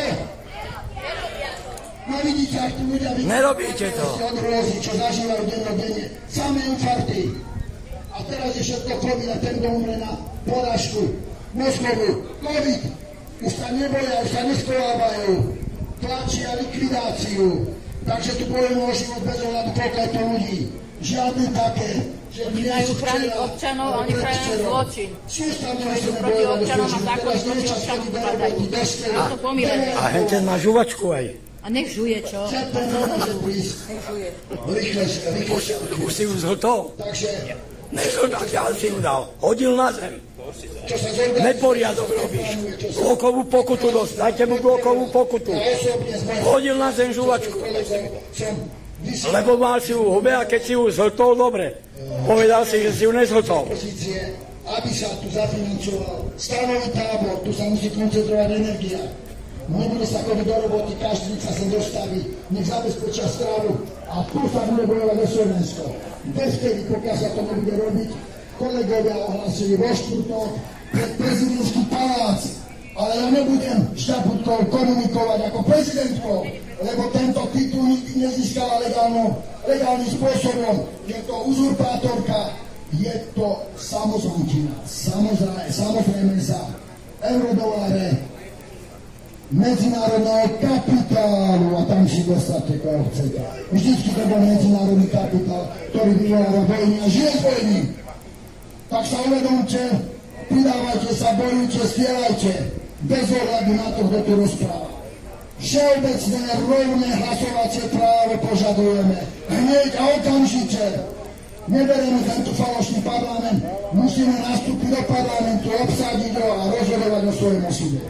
No vidíte, ak tu ľudia nerobíte to! Odhrozy, čo zažívajú dennodenne, samé infarkty. A teraz je všetko COVID a ten, kto umre na porážku mozgovú. COVID. Už sa neboja, už sa neschovávajú. Tlačia likvidáciu. Takže tu bojujeme o život bez ohľadu koľko ľudí. Žiadne také Majú chrániť občanov, a oni chránia zločin. Majú proti občanom a zákony proti občanom vkladajú. Je to pomílené. A henten má žuvačku aj. A nech žuje, čo? Nech žuje. Už si ju zhltol? Nezhltal, ja si ju dal. Hodil na zem. Neporiadok robíš. Blokovú pokutu dosť. Dajte mu blokovú pokutu. Hodil na zem žuvačku. Lebo mal si ju v hube a keď si ju zhltol, dobre. Povedal si, že si ju nezhltol. Aby sa tu zafinancoval stanový tábor, tu sa musí koncentrovať energia. Nebude sa chodiť do roboty, každý sa sem dostaví, nech zabezpečia stravu a tu sa bude bojovať o Slovensko. Bezvtedy, pokiaľ sa to nebude robiť, kolegovia ohlasili vo štvrtok pred prezidentský palác, ale ja nebudem Šťaputkou komunikovať ako prezidentkou, lebo tento titul nikdy nezískala legálnym spôsobom. Je to uzurpátorka, je to samozvančina, samozrejme za eurodoláre medzinárodného kapitálu a tam si dostate, koho chcete. Vždycky to bol medzinárodný kapitál, ktorý vyvoláva vojny a žije z vojny. Tak sa uvedomte, pridávajte sa, bojujte, spievajte, bez ohľadu na to, kto tu rozpráva. Všeobecné rovné hlasovacie právo požadujeme. Hneď a okamžite. Neberieme tento falošný parlament, musíme nastúpiť do parlamentu, obsadiť ho a rozhodovať o svojom osude.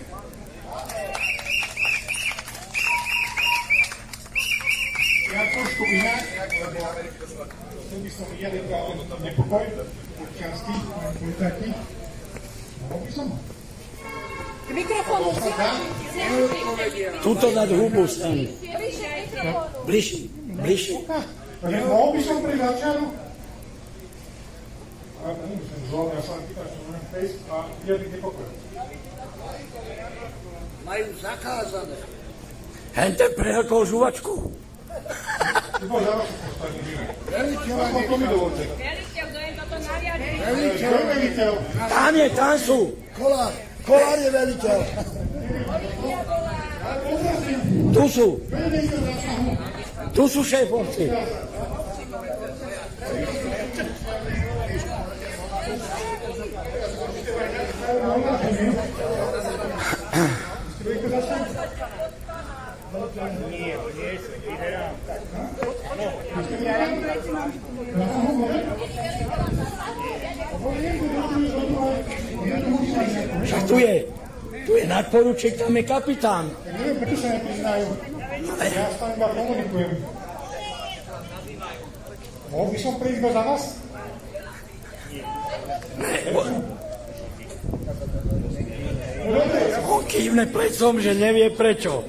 Ja trošku inak, lebo chcel by som vyjadriť nepokoj občiansky, policajtí. Mohol by som? K mikrofónu Tuto nad hubu stane. Bližšie. Mohol by som pri začiaru? Ale to nemusím zlom, ja sa len pýtam, čo môžem prejsť a vyjadriť nepokoj. Majú zakázané. Hente prehlkol žuvačku. Veliteľ, Tam sú. Kolár je veliteľ. Tu sú šéfovci. Však tu je nadporučík, tam je kapitán. Neviem, prečo sa nepriznajú. Ja s tam iba komunikujem. Mohol by som prísť za vás? On kývne plecom, že nevie prečo.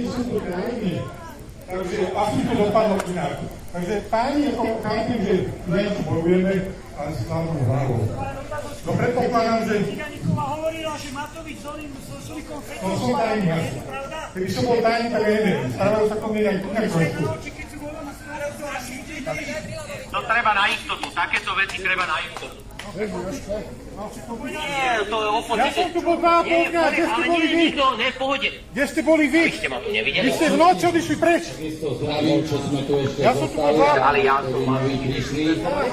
Takže asi to dopadlo inak. Takže páni, ako chápem, že niečo bojujeme, ale si hlavnou hlavou. No predpokladám, že... Ciganíková hovorila, že Matovič s Sulíkom fetil. To som tajný. Keby som bol tajný, tak ja neviem. Starajú sa kom aj inak trošku. To treba na istotu. Takéto veci treba na istotu. Nie, to je opozícia. Ja som tu bol 2,5 dňa, kde ste boli vy? Ne, v pohode. Kde ste boli vy? Vy ste ma tu nevideli. Vy ste v noci odišli preč. Ja som tu bol 2,5 dňa. Ale ja som mal prišli.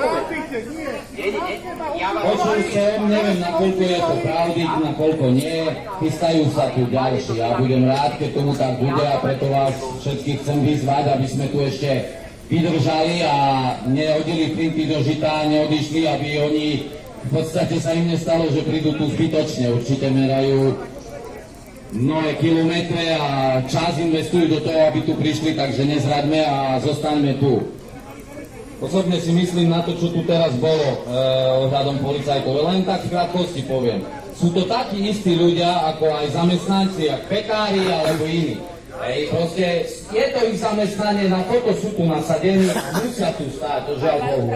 Počul som, neviem, nakoľko je to pravdy, nakoľko nie. Chystajú sa tu ďalší. Ja budem rád, keď tomu tak bude a preto vás všetkých chcem vyzvať, aby sme tu ešte vydržali a nehodili flinty do žita, neodišli, aby oni v podstate sa im nestalo, že prídu tu zbytočne. Určite merajú mnohé kilometre a čas investujú do toho, aby tu prišli, takže nezraďme a zostaňme tu. Osobne si myslím na to, čo tu teraz bolo ohľadom policajtov. Len tak v krátkosti poviem. Sú to takí istí ľudia, ako aj zamestnanci, ako pekári alebo iní. Hej, proste je to ich zamestnanie, na toto sú tu nasadení a musia tu stáť, to žiaľ Bohu.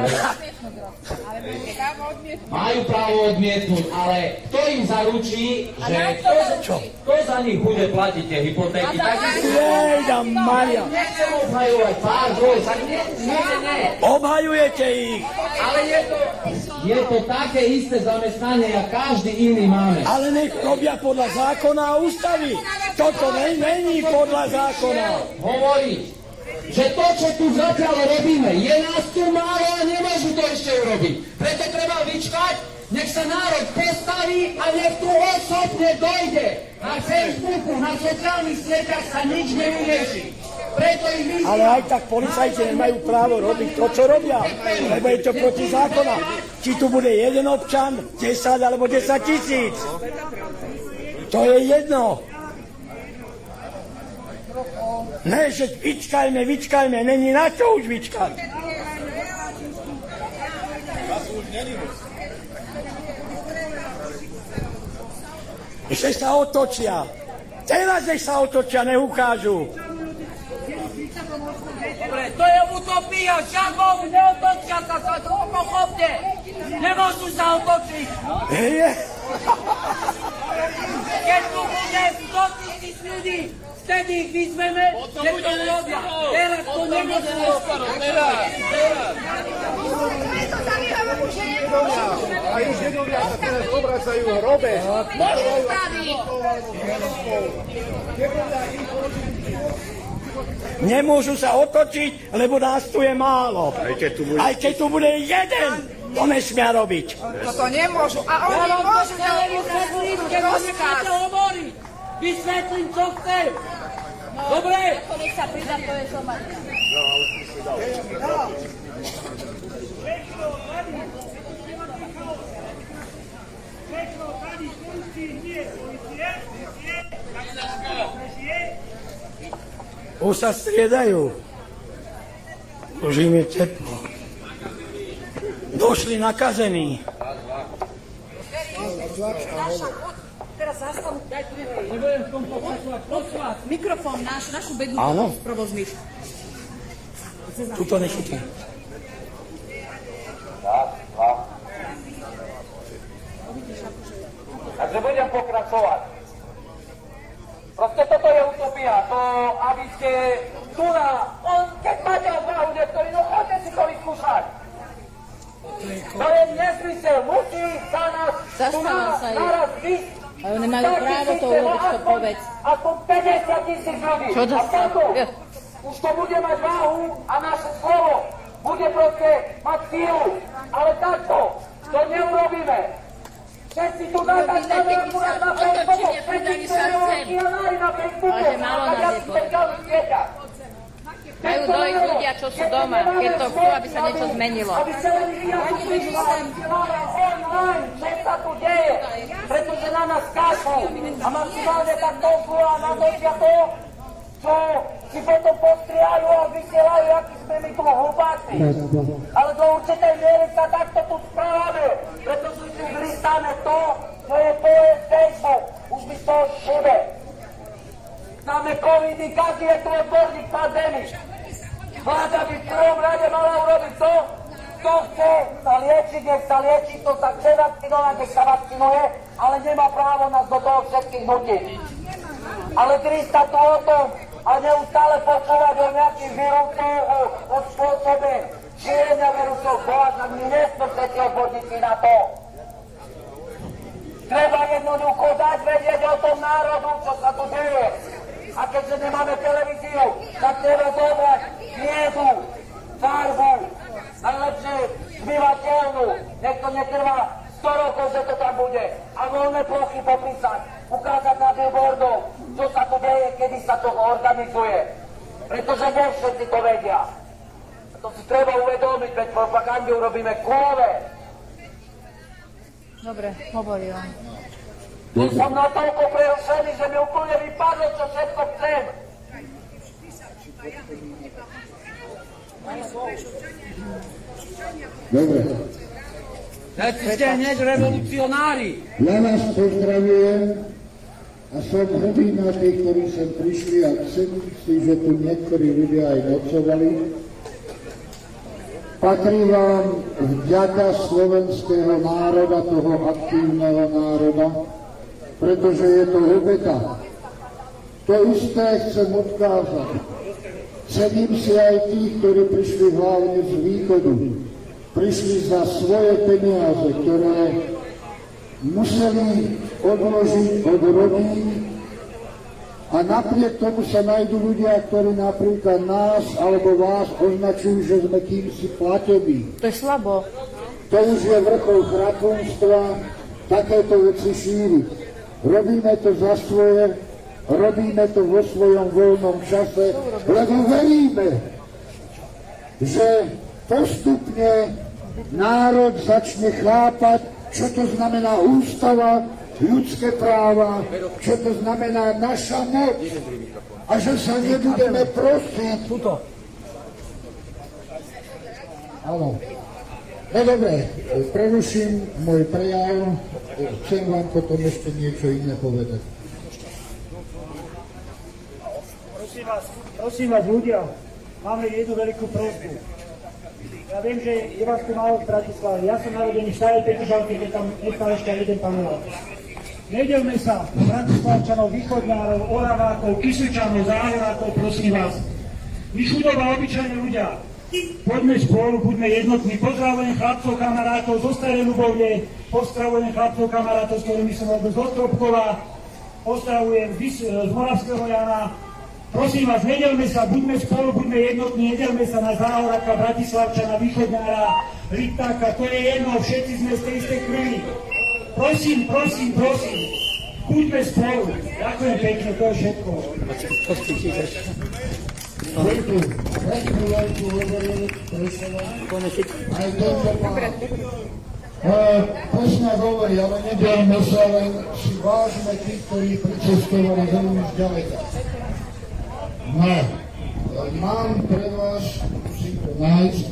Majú právo odmietnúť, ale kto im zaručí, že kto za nich bude platiť tie hypotéky? Jejda Maria. Nechcem obhajovať pár dvoj, tak nie. Obhajujete ich. Ale je to také isté zamestnanie, ako každý iný máme. Ale nech robia podľa zákona a ústavy. Toto není podľa zákona. Hovoriť. že to, čo tu zatiaľ robíme, je nás tu málo a nemôžu to ešte urobiť. Preto treba vyčkať, nech sa národ postaví a nech tu osobne dojde. Na Facebooku, na sociálnych sieťach sa nič nevyrieši. Preto ich vyzývam. Ale aj tak policajti nemajú právo robiť to, čo robia, lebo je to proti zákona. Či tu bude jeden občan, 10 alebo 10 000. To je jedno. Ne, že vyčkajme, není na čo už vyčkať. Že sa otočia. Teraz, že sa otočia, neukážu. Dobre, to je utopia, žiadnou neotočia sa, pochopte. Nemôžu sa otočiť. Keď tu bude 100 000 ľudí, vtedy ich vyzveme, že to urobia. Teraz to nemôžu. Teraz. A už jedovia sa teraz obracajú hrobe. Môžu spraviť. Nemôžu sa otočiť, lebo nás tu je málo. Aj keď tu bude jeden, to nesmia robiť. Toto nemôžu. A oni môžu vysvetlím, keď ho necháte hovoriť. Vysvetlím, čo chcem. Dobre? To nech sa pridá, to je somalia. Už sa striedajú. Už im je teplo. Došli nakazení. Teraz zastavu, daj tu mikrofón, našu bednú provozný. Tuto nechytí. Takže budem pokračovať. Proste toto je utopia, to, aby ste tu keď máte odvahu niektorý, no choďte si to vyskúšať. To je nezmysel, musí sa nás tu naraz vysť. Ale nemajú právo to urobiť, to povedz. Aspoň 50 000 ľudí. Čo a potom už to bude mať váhu a naše slovo bude proste mať sílu. Ale takto to neurobíme. Všetci tu natáčame akurát na Facebooku, všetci tu neurobíme na Facebooku, a ja si sociálnych sieťach. Majú dojsť ľudia, čo sú doma, keď to chcú, aby sa niečo zmenilo. Aby televízia tu vysielala online, čo sa tu deje, pretože na nás kašľú a maximálne tak toľko a natočia to, čo si potom postriajú a vysielajú, aký sme my tu hlupáci. Ale do určitej miery sa takto tu správame, pretože si listáme to, čo je Facebook. Už mi to všude. Máme covidy, každý je tu odborník pandémii. Vláda by v prvom rade mala urobiť to, kto chce sa liečiť, nech sa lieči, kto sa chce vakcinovať, nech sa vakcinuje, ale nemá právo nás do toho všetkých nutiť. Ale Krista tu o tom a neustále počúvať o nejakých vírusoch, o spôsobe šírenia vírusov, boha, my nesme všetci odborníci na to. Treba jednoducho dať vedieť o tom národu, čo sa tu deje. A keďže nemáme televíziu, tak treba zobrať miedu, farbu, najlepšie zmývateľnú. Nech to netrvá 100 rokov, že to tam bude. A voľné plochy popísať, ukázať na billboardov, čo sa tu deje, kedy sa to organizuje. Pretože nie všetci to vedia. A to si treba uvedomiť, veď propagandu robíme kulové. Dobre, hovorí on. Som natoľko prerušený, že mi úplne vypadlo, čo všetko chcem. Dobre. Všetci ste hneď revolucionári. Ja vás pozdravujem a som hrdý na tých, ktorí sem prišli a cením si, že tu niektorí ľudia aj nocovali. Patrí vám vďaka slovenského národa, toho aktívneho národa, pretože je to obeta. To isté chcem odkázať. Cením si aj tých, ktorí prišli hlavne z východu. Prišli za svoje peniaze, ktoré museli odložiť od rodín a A napriek tomu sa nájdú ľudia, ktorí napríklad nás alebo vás označujú, že sme kýmsi platobí. To je slabo. To už je vrchol chrapúnstva, takéto veci šíriť. Robíme to za svoje, robíme to vo svojom voľnom čase, lebo veríme, že postupne národ začne chápať, čo to znamená ústava, ľudské práva, čo to znamená naša moc a že sa nebudeme prosiť. Áno. No dobre, preruším môj prejav, chcem vám potom ešte niečo iné povedať. Prosím vás ľudia, máme jednu veľkú prosbu. Ja viem, že je vás tu málo v Bratislave. Ja som narodený v Starej Petržalke, kde tam nechal ešte jeden panel. Nedelme sa, Bratislavčanov, Východňárov, Oravákov, Kysučanov, Záhorákov, prosím vás. My chudobá obyčajní ľudia, poďme spolu, buďme jednotní. Pozdravujem chlapcov, kamarátov zo Starej Ľubovne, pozdravujem chlapcov, kamarátov, s ktorými som robil z Ostropkova, pozdravujem z Moravského Jana. Prosím vás, nedelme sa, buďme spolu, buďme jednotní, nedelme sa na Záhoráka, Bratislavčana, Východňára, Rytáka, to je jedno, všetci sme z tej istej krvi. Prosím, buďme spolu. Ďakujem pekne, to je všetko. Aj tento pán. Presne hovorí, ale nedelme sa, len si vážme tých, ktorí pricestovali veľmi už ďaleka. No, mám pre vás, musím to nájsť.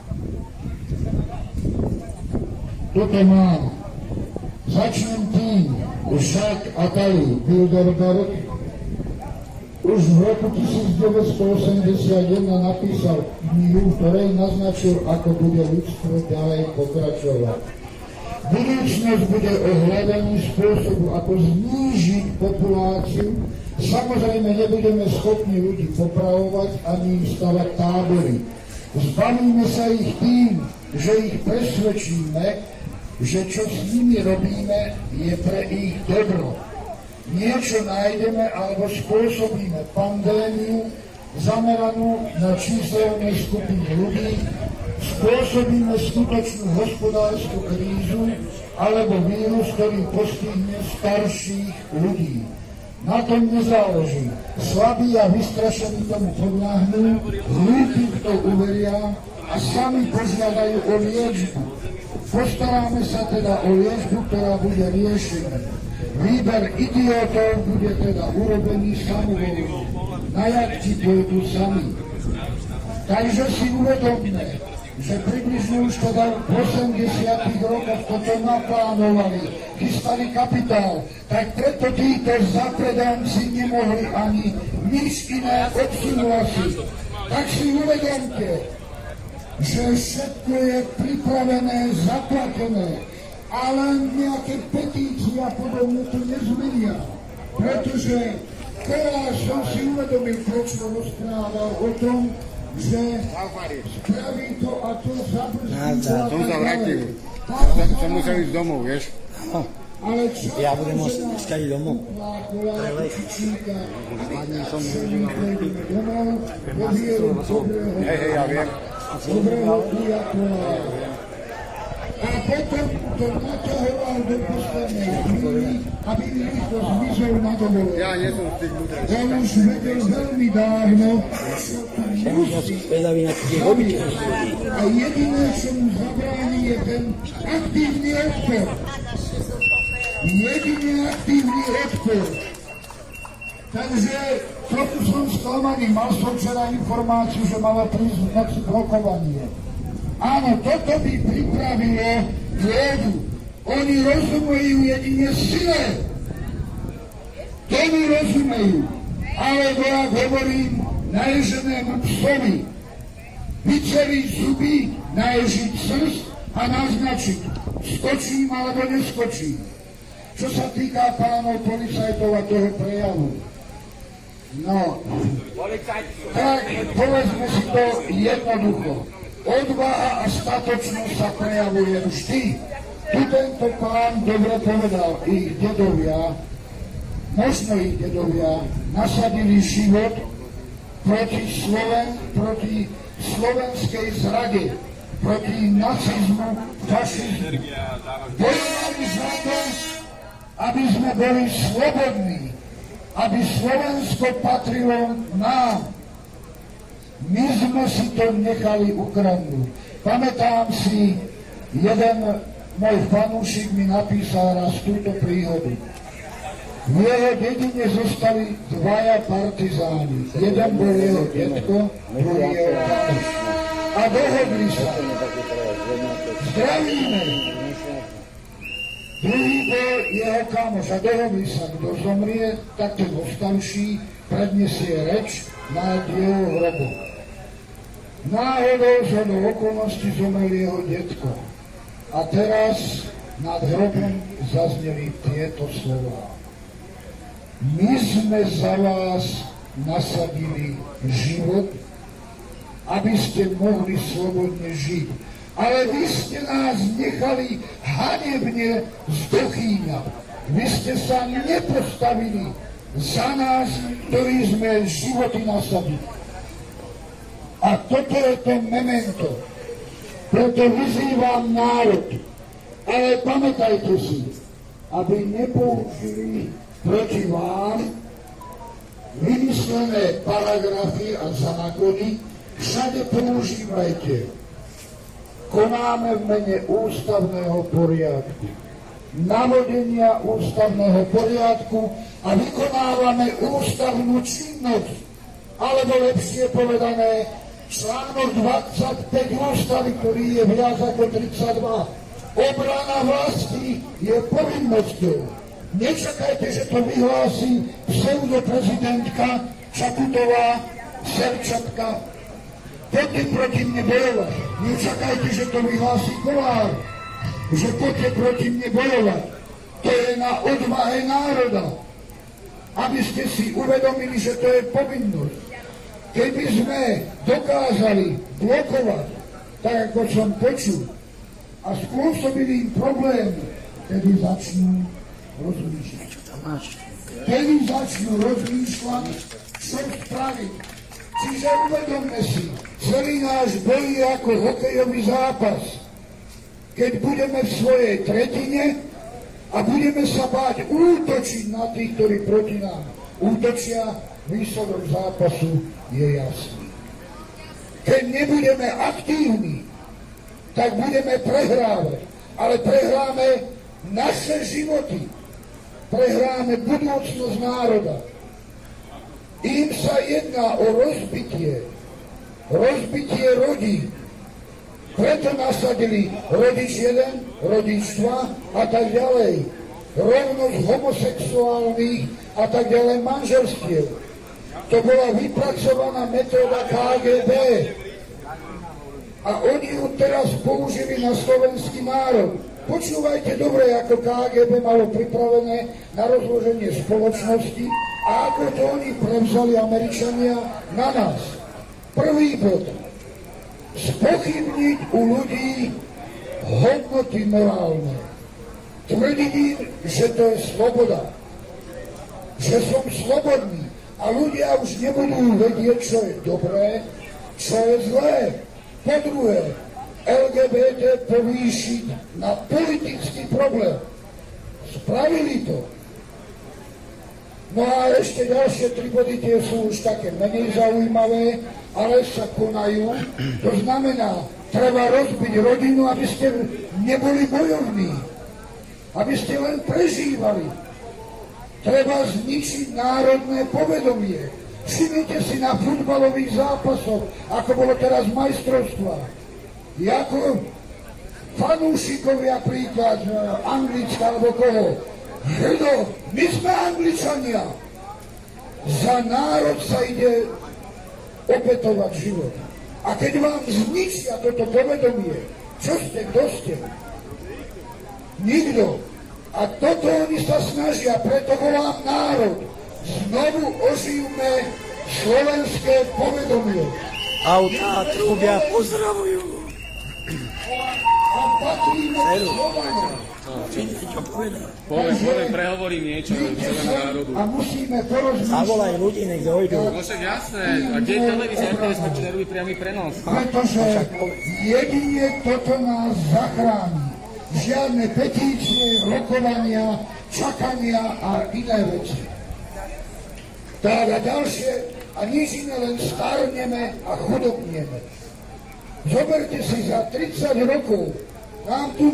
Toto mám. Začnem tým, Jacques Attali, Bilderberg, už v roku 1981 napísal knihu, v ktorej naznačil, ako bude ľudstvo ďalej pokračovať. Budúcnosť bude o hľadaní spôsobu, ako znížiť populáciu. Samozrejme, nebudeme schopní ľudí popravovať ani im stavať tábory. Zbavíme sa ich tým, že ich presvedčíme, že čo s nimi robíme, je pre ich dobro. Niečo nájdeme alebo spôsobíme pandémiu zameranú na číselné skupiny ľudí, spôsobíme skutočnú hospodárskú krízu alebo vírus, ktorý postihne starších ľudí. Na tom nezáleží. Slabí a vystrašení tomu podľahnú, hlúpi v to uveria a sami požiadajú o liečbu. Postaráme sa teda o liečbu, ktorá bude riešená. Výber idiotov bude teda urobený samovolne. Najadti pôjdu sami. Takže si uvedomíme, že približne už teda v 80 rokoch toto naplánovali, chystali kapitál, tak preto títo zapredanci nemohli ani nič iné odsúhlasiť. Tak si uvedomte, že všetko je pripravené, zaplatené, ale nejaké petície a podobne to nezmenia. Pretože teraz som si uvedomil, prečo rozprával o tom, že spraví to a to zabrzdí. Som sa vrátil. Som musel ísť domov, vieš? Ja budem skali domov. Ani som hej, ja viem. A potom to naťahoval do poslednej chvíli, aby mi rýchlo zmizol na dovolenku. Ja nie som z tých ľudí. On už vedel veľmi dávno, čo tu musí robiť. A jediné, čo mu zabráni, je ten aktívny odpor. Jediný aktívny odpor. Takže trochu som sklamaný. Mal som včera informáciu, že malo prísť v noci blokovanie. Áno, toto by pripravilo pôdu. Oni rozumejú jedine sile. Tomu rozumejú. Alebo, jak hovorím, naježenému psovi. Vyceliť zuby, naježiť srst a naznačiť. Skočím alebo neskočím. Čo sa týka pánov policajtov a toho prejavu. No, tak povedzme si to jednoducho. Odvaha a statočnosť sa prejavuje vždy. Tu tento pán dobre povedal, ich dedovia možno ich dedovia nasadili život proti slovenskej zrade, proti nacizmu, fašizmu. Bojovali za to, aby sme boli slobodní, aby Slovensko patrilo nám. My sme si to nechali ukradnúť. Pamätám si, jeden môj fanúšik mi napísal raz túto príhodu. V jeho dedine zostali dvaja partizáni. Jeden bol jeho detko, druhý jeho kamoš. A dohodli sa. Zdravíme. Druhý bol jeho kamoš a dohodli sa, kto zomrie, tak ten ostalší predniesie reč nad jeho hrobom. Náhodou zhodou okolností zomrel jeho detko. A teraz nad hrobom zazneli tieto slová. My sme za vás nasadili život, aby ste mohli slobodne žiť. Ale vy ste nás nechali hanebne zdochýňať. Vy ste sa nepostavili za nás, ktorí sme životy nasadili. A toto je to memento. Preto vyzývam národ. Ale pamätajte si, aby nepoužili proti vám vymyslené paragrafy a zákony, všade používajte. Konáme v mene ústavného poriadku, navodenia ústavného poriadku a vykonávame ústavnú činnosť, alebo lepšie povedané, článok 25 ústavy, ktorý je viac ako 32. Obrana vlasti je povinnosťou. Nečakajte, že to vyhlási pseudoprezidentka Čaputová, Serčatka. Poďte proti mne bojovať. Nečakajte, že to vyhlási Kolár. Že poďte proti mne bojovať. To je na odvahe národa. Aby ste si uvedomili, že to je povinnosť. Keby sme dokázali blokovať, tak ako som počul, a spôsobili im problémy, kedy začnú rozmýšľať. Kedy začnú rozmýšľať, čo spraviť. Čiže uvedomme si, celý náš boj je ako hokejový zápas. Keď budeme v svojej tretine a budeme sa báť útočiť na tých, ktorí proti nám útočia, výsledok zápasu je jasný. Keď nebudeme aktívni, tak budeme prehrávať. Ale prehráme naše životy. Prehráme budúcnosť národa. Im sa jedná o rozbitie rodín. Preto nasadili rodič 1, rodič 2 a tak ďalej. Rovnosť homosexuálnych a tak ďalej manželstiev. To bola vypracovaná metóda KGB. A oni ju teraz použili na slovenský národ. Počúvajte dobre, ako KGB malo pripravené na rozloženie spoločnosti a ako to oni prevzali Američania na nás. Prvý bod. Spochybniť u ľudí hodnoty morálne. Tvrdiť im, že to je sloboda. Že som slobodný. A ľudia už nebudú vedieť, čo je dobré, čo je zlé. Po druhé, LGBT povýšiť na politický problém. Spravili to. No a ešte ďalšie 3 body, tie sú už také menej zaujímavé, ale sa konajú. To znamená, treba rozbiť rodinu, aby ste neboli bojovní. Aby ste len prežívali. Treba zničiť národné povedomie. Všimnite si na futbalových zápasoch, ako bolo teraz majstrovstvá. Ako fanúšikovia príklad Anglická alebo koho. Hrdo, my sme Angličania. Za národ sa ide opätovať život. A keď vám zničia toto povedomie, čo ste, kto ste? Nikto. A toto oni sa snažia, preto volám národ. Znovu oživme slovenské povedomie. Autá trubia pozdravujú. A patríme Slovanom. Prehovorím niečo o celém národu. A musíme porozmýšľať. Zavolaj ľudí, nech dojdu. No však jasné. A kde je televízia, RTVS, prečo nerobí priamy prenos? Pretože jedine toto nás zachráni. Žiadne petície, rokovania, čakania a iné veci. Tak a ďalšie, a nič iné, len starneme a chudobnieme. Zoberte si, za 30 rokov nám tu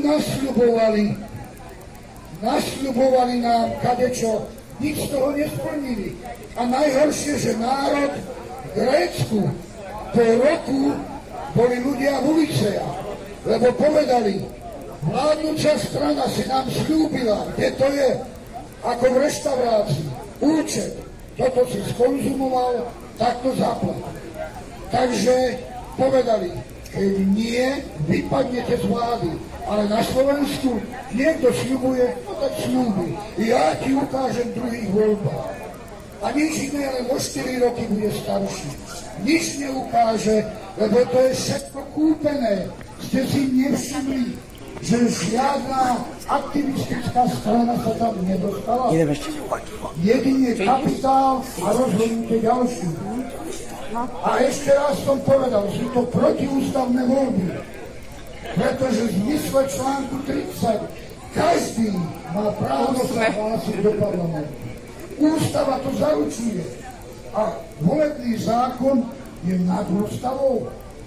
nasľubovali nám kadečo, nič z toho nesplnili. A najhoršie, že národ v Grécku po roku boli ľudia v uliciach, lebo povedali, vládnúca strana si nám sľúbila, kde to je, ako v reštaurácii, účet, toto si skonzumoval, tak to zaplať. Takže povedali, keď nie, vypadnete z vlády. Ale na Slovensku niekto sľubuje, no tak sľúbi. Ja ti ukážem druhých voľbách. A nič iné, len o 4 roky bude starší. Nič neukáže, lebo to je všetko kúpené. Ste si nevšimli, že žiadna aktivistická strana sa tam nedostala. Jedine kapitál a rozhodnutie ďalší. A ešte raz som povedal, sú to protiústavné voľby. Pretože v zmysle článku 30 každý má právo sa hlásiť do parlamentu. Ústava to zaručuje. A volebný zákon je nad ústavou.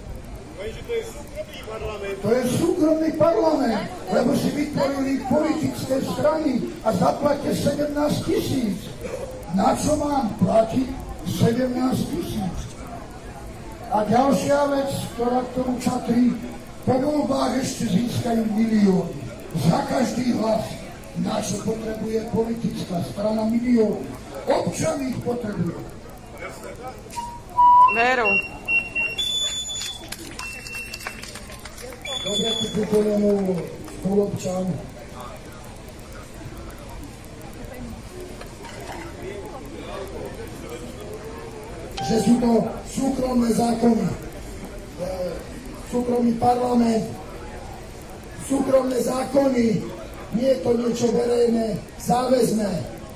To je súkromný parlament, lebo si vytvorili politické strany a zaplatte 17 000. Na čo mám platiť 17 000? A ďalšia vec, ktorá k tomu čatrí, po voľbách ešte získajú milióny. Za každý hlas. Na čo potrebuje politická strana milióny? Občan ich potrebuje. Veru. Dobre, tu pripojenú spolobčan. Že sú to súkromné zákony. Súkromný parlament, súkromné zákony, nie je to niečo verejné, záväzné.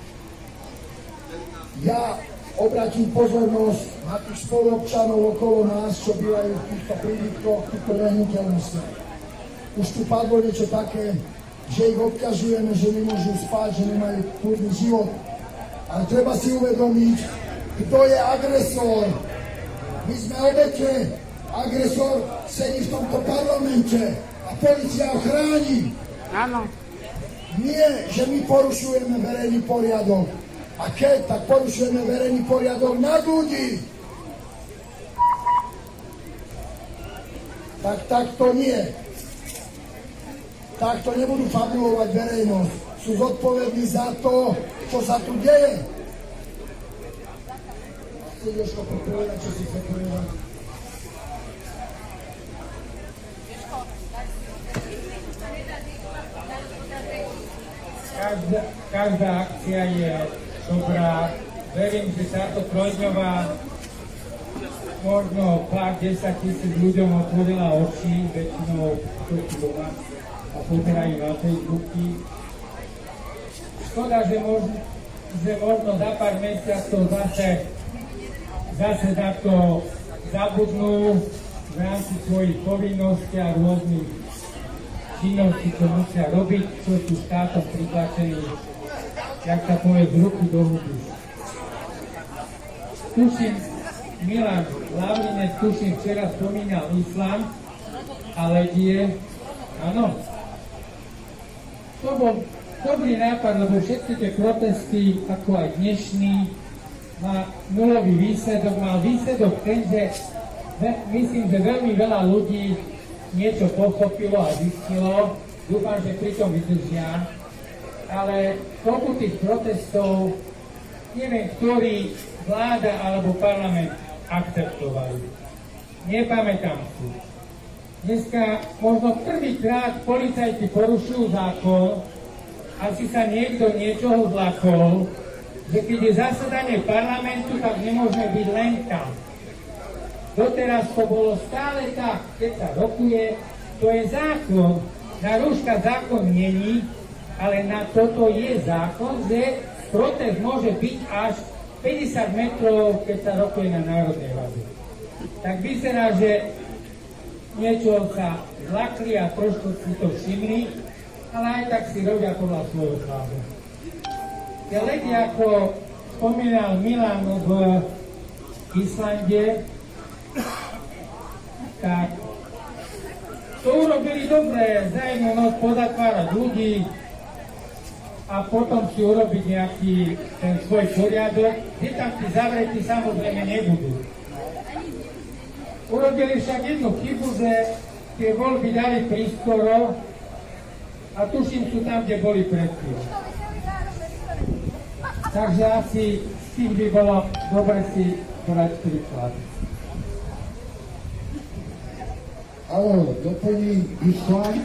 Ja obratím pozornosť na tých spoluobčanov okolo nás, čo bývajú v týchto príbytkoch, týchto nehnuteľnostiach. Už tu padlo niečo také, že ich obťažujeme, že nemôžu spať, že nemajú kľudný život. Ale treba si uvedomiť, kto je agresor. My sme obete. Agresor sedí v tomto parlamente a polícia ho chráni. Áno. Nie, že my porušujeme verejný poriadok. A keď, tak porušujeme verejný poriadok nad ľudí. Tak to nie. Takto nebudú fabulovať verejnosť. Sú zodpovední za to, čo sa tu deje. Chceš to povedať, čo si chce povedať? Každá akcia je dobrá. Verím, že táto trojdňová možno pár 10 000 ľuďom otvorila oči, väčšinou všetci doma a pozerajú na Facebooky. Škoda, že možno za pár mesiacov zase na to zabudnú v rámci svojich povinností a rôznych činnosti, čo musia robiť, čo sú štátom pritlačení, jak sa povie, z ruky do huby. Tuším, Milan Lavrinec, včera spomínal islám a Legie. Áno. To bol dobrý nápad, lebo všetky tie protesty, ako aj dnešný, má nulový výsledok. Mal výsledok ten, že myslím, že veľmi veľa ľudí niečo pochopilo a zistilo. Dúfam, že pri tom vydržia. Ale koľko tých protestov, neviem, ktorý vláda alebo parlament akceptovali. Nepamätám si. Dneska možno prvýkrát policajti porušujú zákon, asi sa niekto niečoho zlakol, že keď je zasadanie parlamentu, tak nemôžeme byť len tam. Doteraz to bolo stále tak, keď sa rokuje, to je zákon. Na rúška zákon není, ale na toto je zákon, že protest môže byť až 50 metrov, keď sa rokuje na Národnej rade. Tak vyzerá, že niečo sa zlakli a trošku si to všimli, ale aj tak si robia podľa svojho práva. Tie lety, ako spomínal Milan v Islande, tak to urobili dobre, za jednu noc pozatvárať ľudí a potom si urobiť nejaký ten svoj poriadok, kde tam tí zavretí samozrejme nebudú. Urobili však jednu chybu, že tie voľby dali prískoro a tuším sú tam, kde boli predtým. Takže asi s tým by bolo dobre si brať príklad. Áno, doplní Island.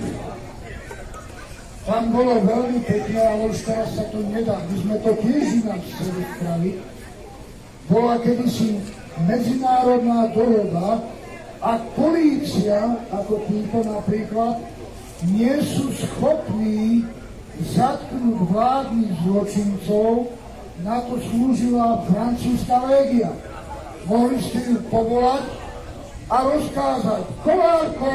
Tam bolo veľmi pekné, ale už teraz sa to nedá. My sme to tiež ináč chceli spraviť. Bola kedysi medzinárodná dohoda, a polícia, ako títo napríklad, nie sú schopní zatknúť vládnych zločincov, na to slúžila francúzska légia. Mohli ste ju povolať a rozkázať: Kolárko,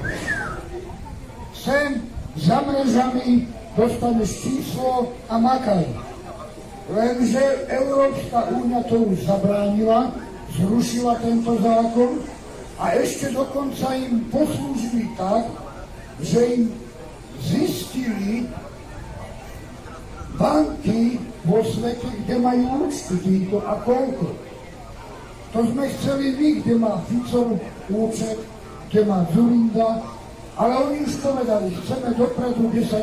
sem za mrežami dostaneš číslo a makaj. Lenže Európska únia to už zabránila, zrušila tento zákon a ešte dokonca im poslúžili tak, že im zistili banky vo svete, kde majú účty títo a koľko. To sme chceli my, kde má Ficov účet, kde má Zurinda, ale oni už povedali, chceme dopredu 10%.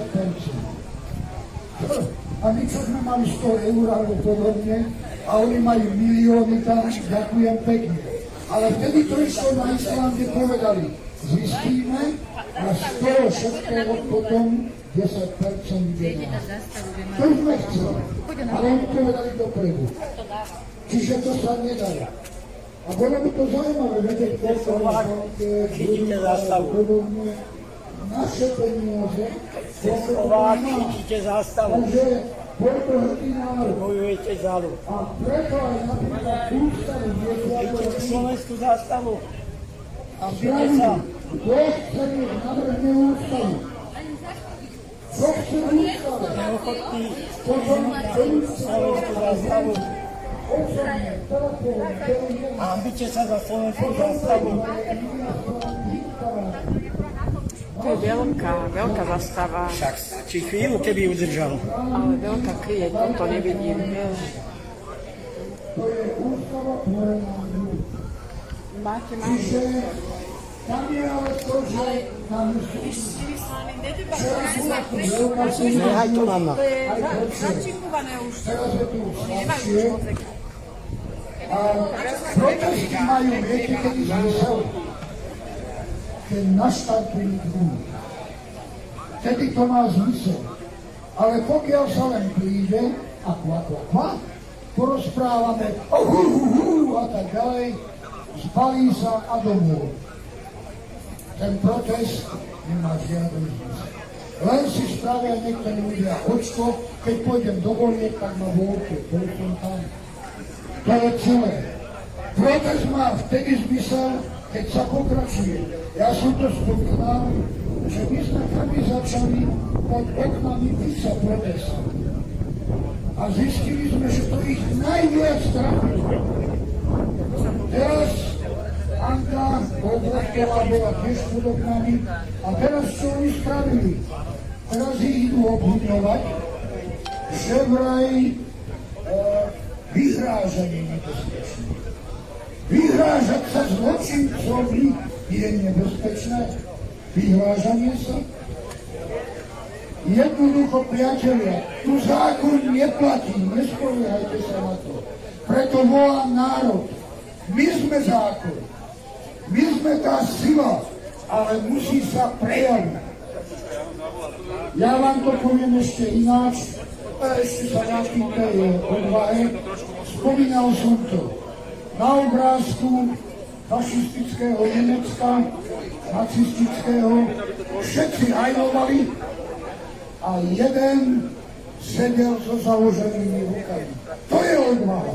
A my čo sme mali 100 eur alebo podobne, a oni majú milióny tam, ďakujem pekne. Ale vtedy to išlo na Islande, povedali, zistíme a z toho všetkého potom 10% ide nás. To už sme chceli, ale oni povedali dopredu. Čiže to sa nedalo. A bolo by to zaujímavé, vedieť, koľko chytíte zástavu. Naše peniaze, chytíte zástavu. Takže bol to hrdý národ. Bojujete za ľud. A preto aj napríklad ústavu chytíte slovenskú zástavu. A byte sa. Kto chce mať navrhne ústavu? Čo chce ústavu? Neochotný slovenskú zástavu. A byte sa za slovenskú zástavu. To je veľká zastava. Však či chvíľu, keby udržal. Ale veľká kryje, to nevidím, vieš. Máte. Tam je ale to, že tam nehaj to mama. to je začipované už. Teraz je tu slabšie. A protesty majú, viete, kedy zmysel? Keď naštartujú dvúr. Vtedy to má zmysel. Ale pokiaľ sa len príde a porozprávame a tak ďalej, zbalí sa a domov. Ten protest nemá žiadny zmysel. Len si spravia niektorí ľudia očko, keď pôjdem do volieb, tak ma voľte, bol som tam. To je celé. Protest má vtedy zmysel, keď sa pokračuje. Ja som to spomínal, že my sme prvý začali pod oknami Fica protest. A zistili sme, že to ich najviac trafilo. Teraz Anka Obratková bola tiež pod oknami a teraz čo oni spravili? Teraz ich idú obhudňovať, že vraj vyhrážanie nebezpečné. Vyhrážať sa zločincovi je nebezpečné. Vyhrážanie sa? Jednoducho, priatelia, tu zákon neplatí, nespoliehajte sa na to. Preto volá národ. My sme zákon. My sme tá sila, ale musí sa prejaviť. Ja vám to poviem ešte ináč, a ešte sa vrátim tej odvahe. Spomínal som to. Na obrázku fašistického Nemecka, nacistického, všetci hajlovali a jeden sedel so založenými rukami. To je odvaha.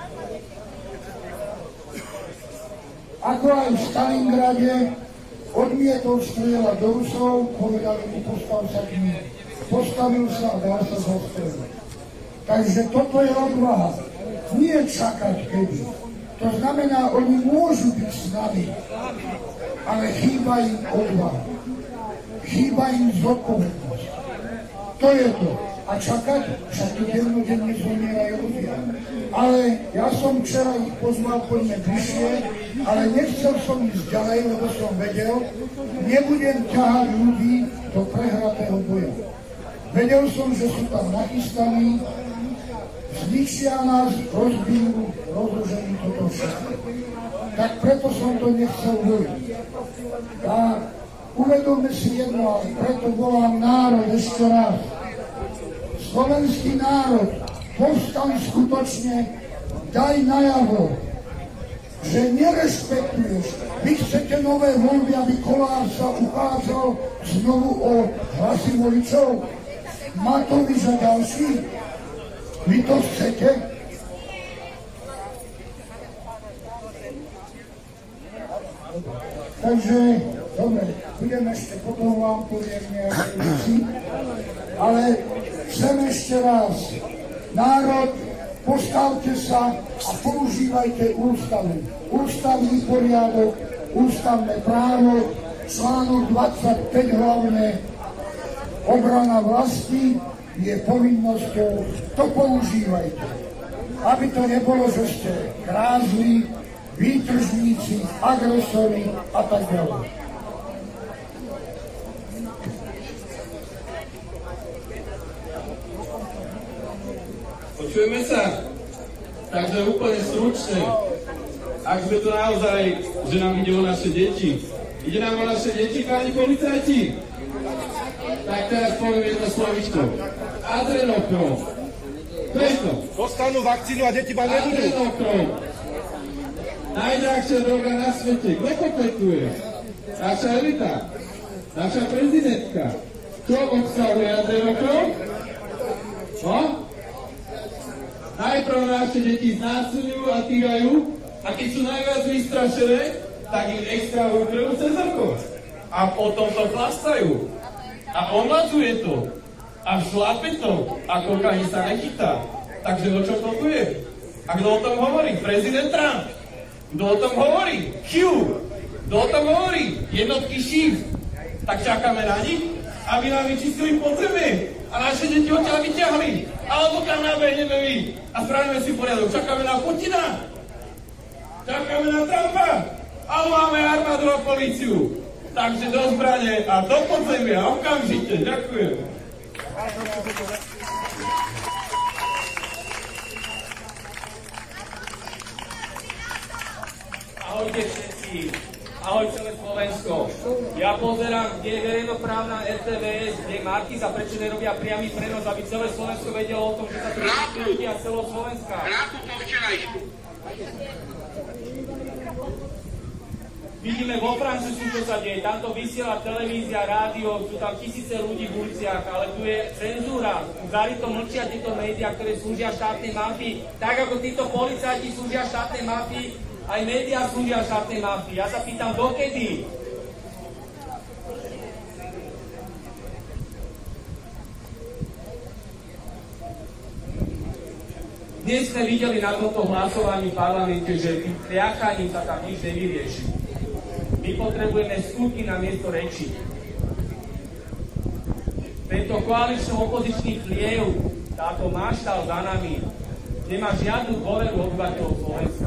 Ako aj v Stalingrade odmietol strieľať do Rusov, povedali mu, postav sa k ním. Postavil sa a dal sa zastreliť. Takže toto je odvaha. Nie čakať kedy. To znamená, oni môžu byť s nami, ale chýba im odvaha. Chýba im zodpovednosť. To je to. A čakať, však tu dennodenne zomierajú ľudia. Ale ja som včera ich pozval, poďme bližšie, ale nechcel som ísť ďalej, lebo som vedel, nebudem ťahať ľudí do prehratého boja. Vedel som, že sú tam nachystaní, zničia nás, rozbijú, rozložení toto všetko. Tak preto som to nechcel voliť. A uvedomme si jedno, ale preto volám národ ešte raz. Slovenský národ, povstaň skutočne, daj najavo, že nerešpektuješ. Vy chcete nové voľby, aby Kollár sa uchádzal znovu o hlasy voličov? Matovič a ďalší? Vy to chcete? Takže, dobre, budem ešte potom vám poviem nejaké veci, ale chcem ešte raz, národ, postavte sa a používajte ústavu. Ústavný poriadok, ústavné právo, článok 25 hlavne, obrana vlasti je povinnosťou, to používajte. Aby to nebolo, že ste krázli, výtržníci, agresori a tak ďalej. Počujeme sa? Takže úplne stručne. Ak sme to naozaj, že nám ide o naše deti. Ide nám o naše deti, páni policajti? Tak teraz poviem jedno slovičko. Adrenokrom. Prečo? Dostanú vakcínu a deti ma nebudú. Adrenokrom. Najdrahšia droga na svete. Kto kompletuje? Naša elita. Naša prezidentka. Čo obsahuje adrenokrom? No? Najprv naše deti znásilňujú a týrajú a keď sú najviac vystrašené, tak im extrahujú prvú cezarko. A potom to chlastajú. A omladzuje to. A šlape to. A kokain sa nechytá. Takže o čom to tu je? A kto o tom hovorí? Prezident Trump. Kto o tom hovorí? Q. Kto o tom hovorí? Jednotky šíf. Tak čakáme na nich, aby nám vyčistili podzemie a naše deti odtiaľ vyťahli. Alebo kam nabehneme vy a spravíme si poriadok. Čakáme na Putina. Čakáme na Trumpa. Ale máme armádu a políciu. Takže do zbrane a do podzemia. Okamžite. Ďakujem. Ahojte všetci. Ahoj celé Slovensko. Ja pozerám, kde je verejnoprávna RTVS, kde je Markiza, prečo nerobia priamy prenos, aby celé Slovensko vedelo o tom, že sa tu ľudia celého Slovenska. Ráku to včerajšku. Vidíme vo Francúzsku, čo sa deje. Tam to vysiela televízia, rádio, sú tam tisíce ľudí v uliciach, ale tu je cenzúra. Zarito mlčia tieto médiá, ktoré slúžia štátnej mafii. Tak ako títo policajti slúžia štátnej mafii, aj médiá slúžia štátnej mafii. Ja sa pýtam, dokedy? Dnes sme videli na tomto hlasovaní v parlamente, že tým triachaním sa tam nič nevyrieši. My potrebujeme skutky na miesto reči. Tento koalično-opozičný vplyv, táto maštal za nami, nemá žiadnu dôveru obyvateľov Slovenska.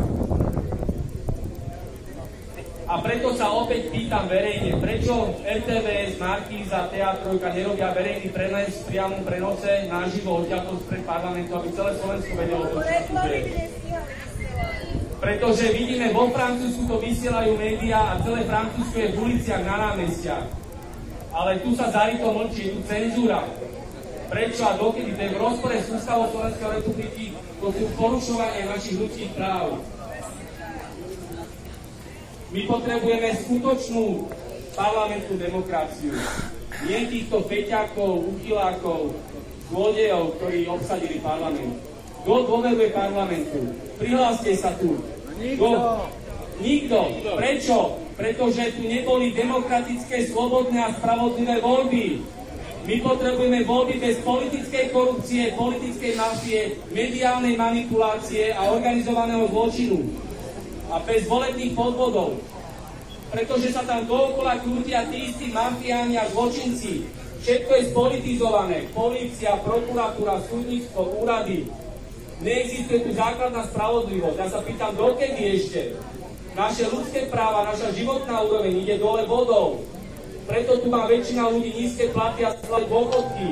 A preto sa opäť pýtam verejne, prečo RTVS, Markíza, Teatrojka nerobia verejný prenos v priamom prenose naživo odtiaľto pred parlamentu, aby celé Slovensko vedelo to, čo tu je. Pretože vidíme, vo Francúzsku to vysielajú médiá a celé Francúzsko je v uliciach na námestiach. Ale tu sa zarito mlčí, je tu cenzúra. Prečo a dokedy? To je v rozpore s ústavou Slovenskej republiky, to sú porušovanie našich ľudských práv. My potrebujeme skutočnú parlamentnú demokraciu. Nie týchto feťákov, uchylákov, zlodejov, ktorí obsadili parlament. Kto dôveruje parlamentu? Prihláste sa tu. Nikto. Prečo? Pretože tu neboli demokratické, slobodné a spravodlivé voľby. My potrebujeme voľby bez politickej korupcie, politickej mafie, mediálnej manipulácie a organizovaného zločinu. A bez volebných podvodov. Pretože sa tam dookola krútia tí istí mafiáni a zločinci. Všetko je spolitizované. Polícia, prokuratúra, súdnictvo, úrady. Neexistuje tu základná spravodlivosť. Ja sa pýtam, dokedy ešte? Naše ľudské práva, naša životná úroveň ide dole vodou. Preto tu má väčšina ľudí nízke platy a slabé dôchodky.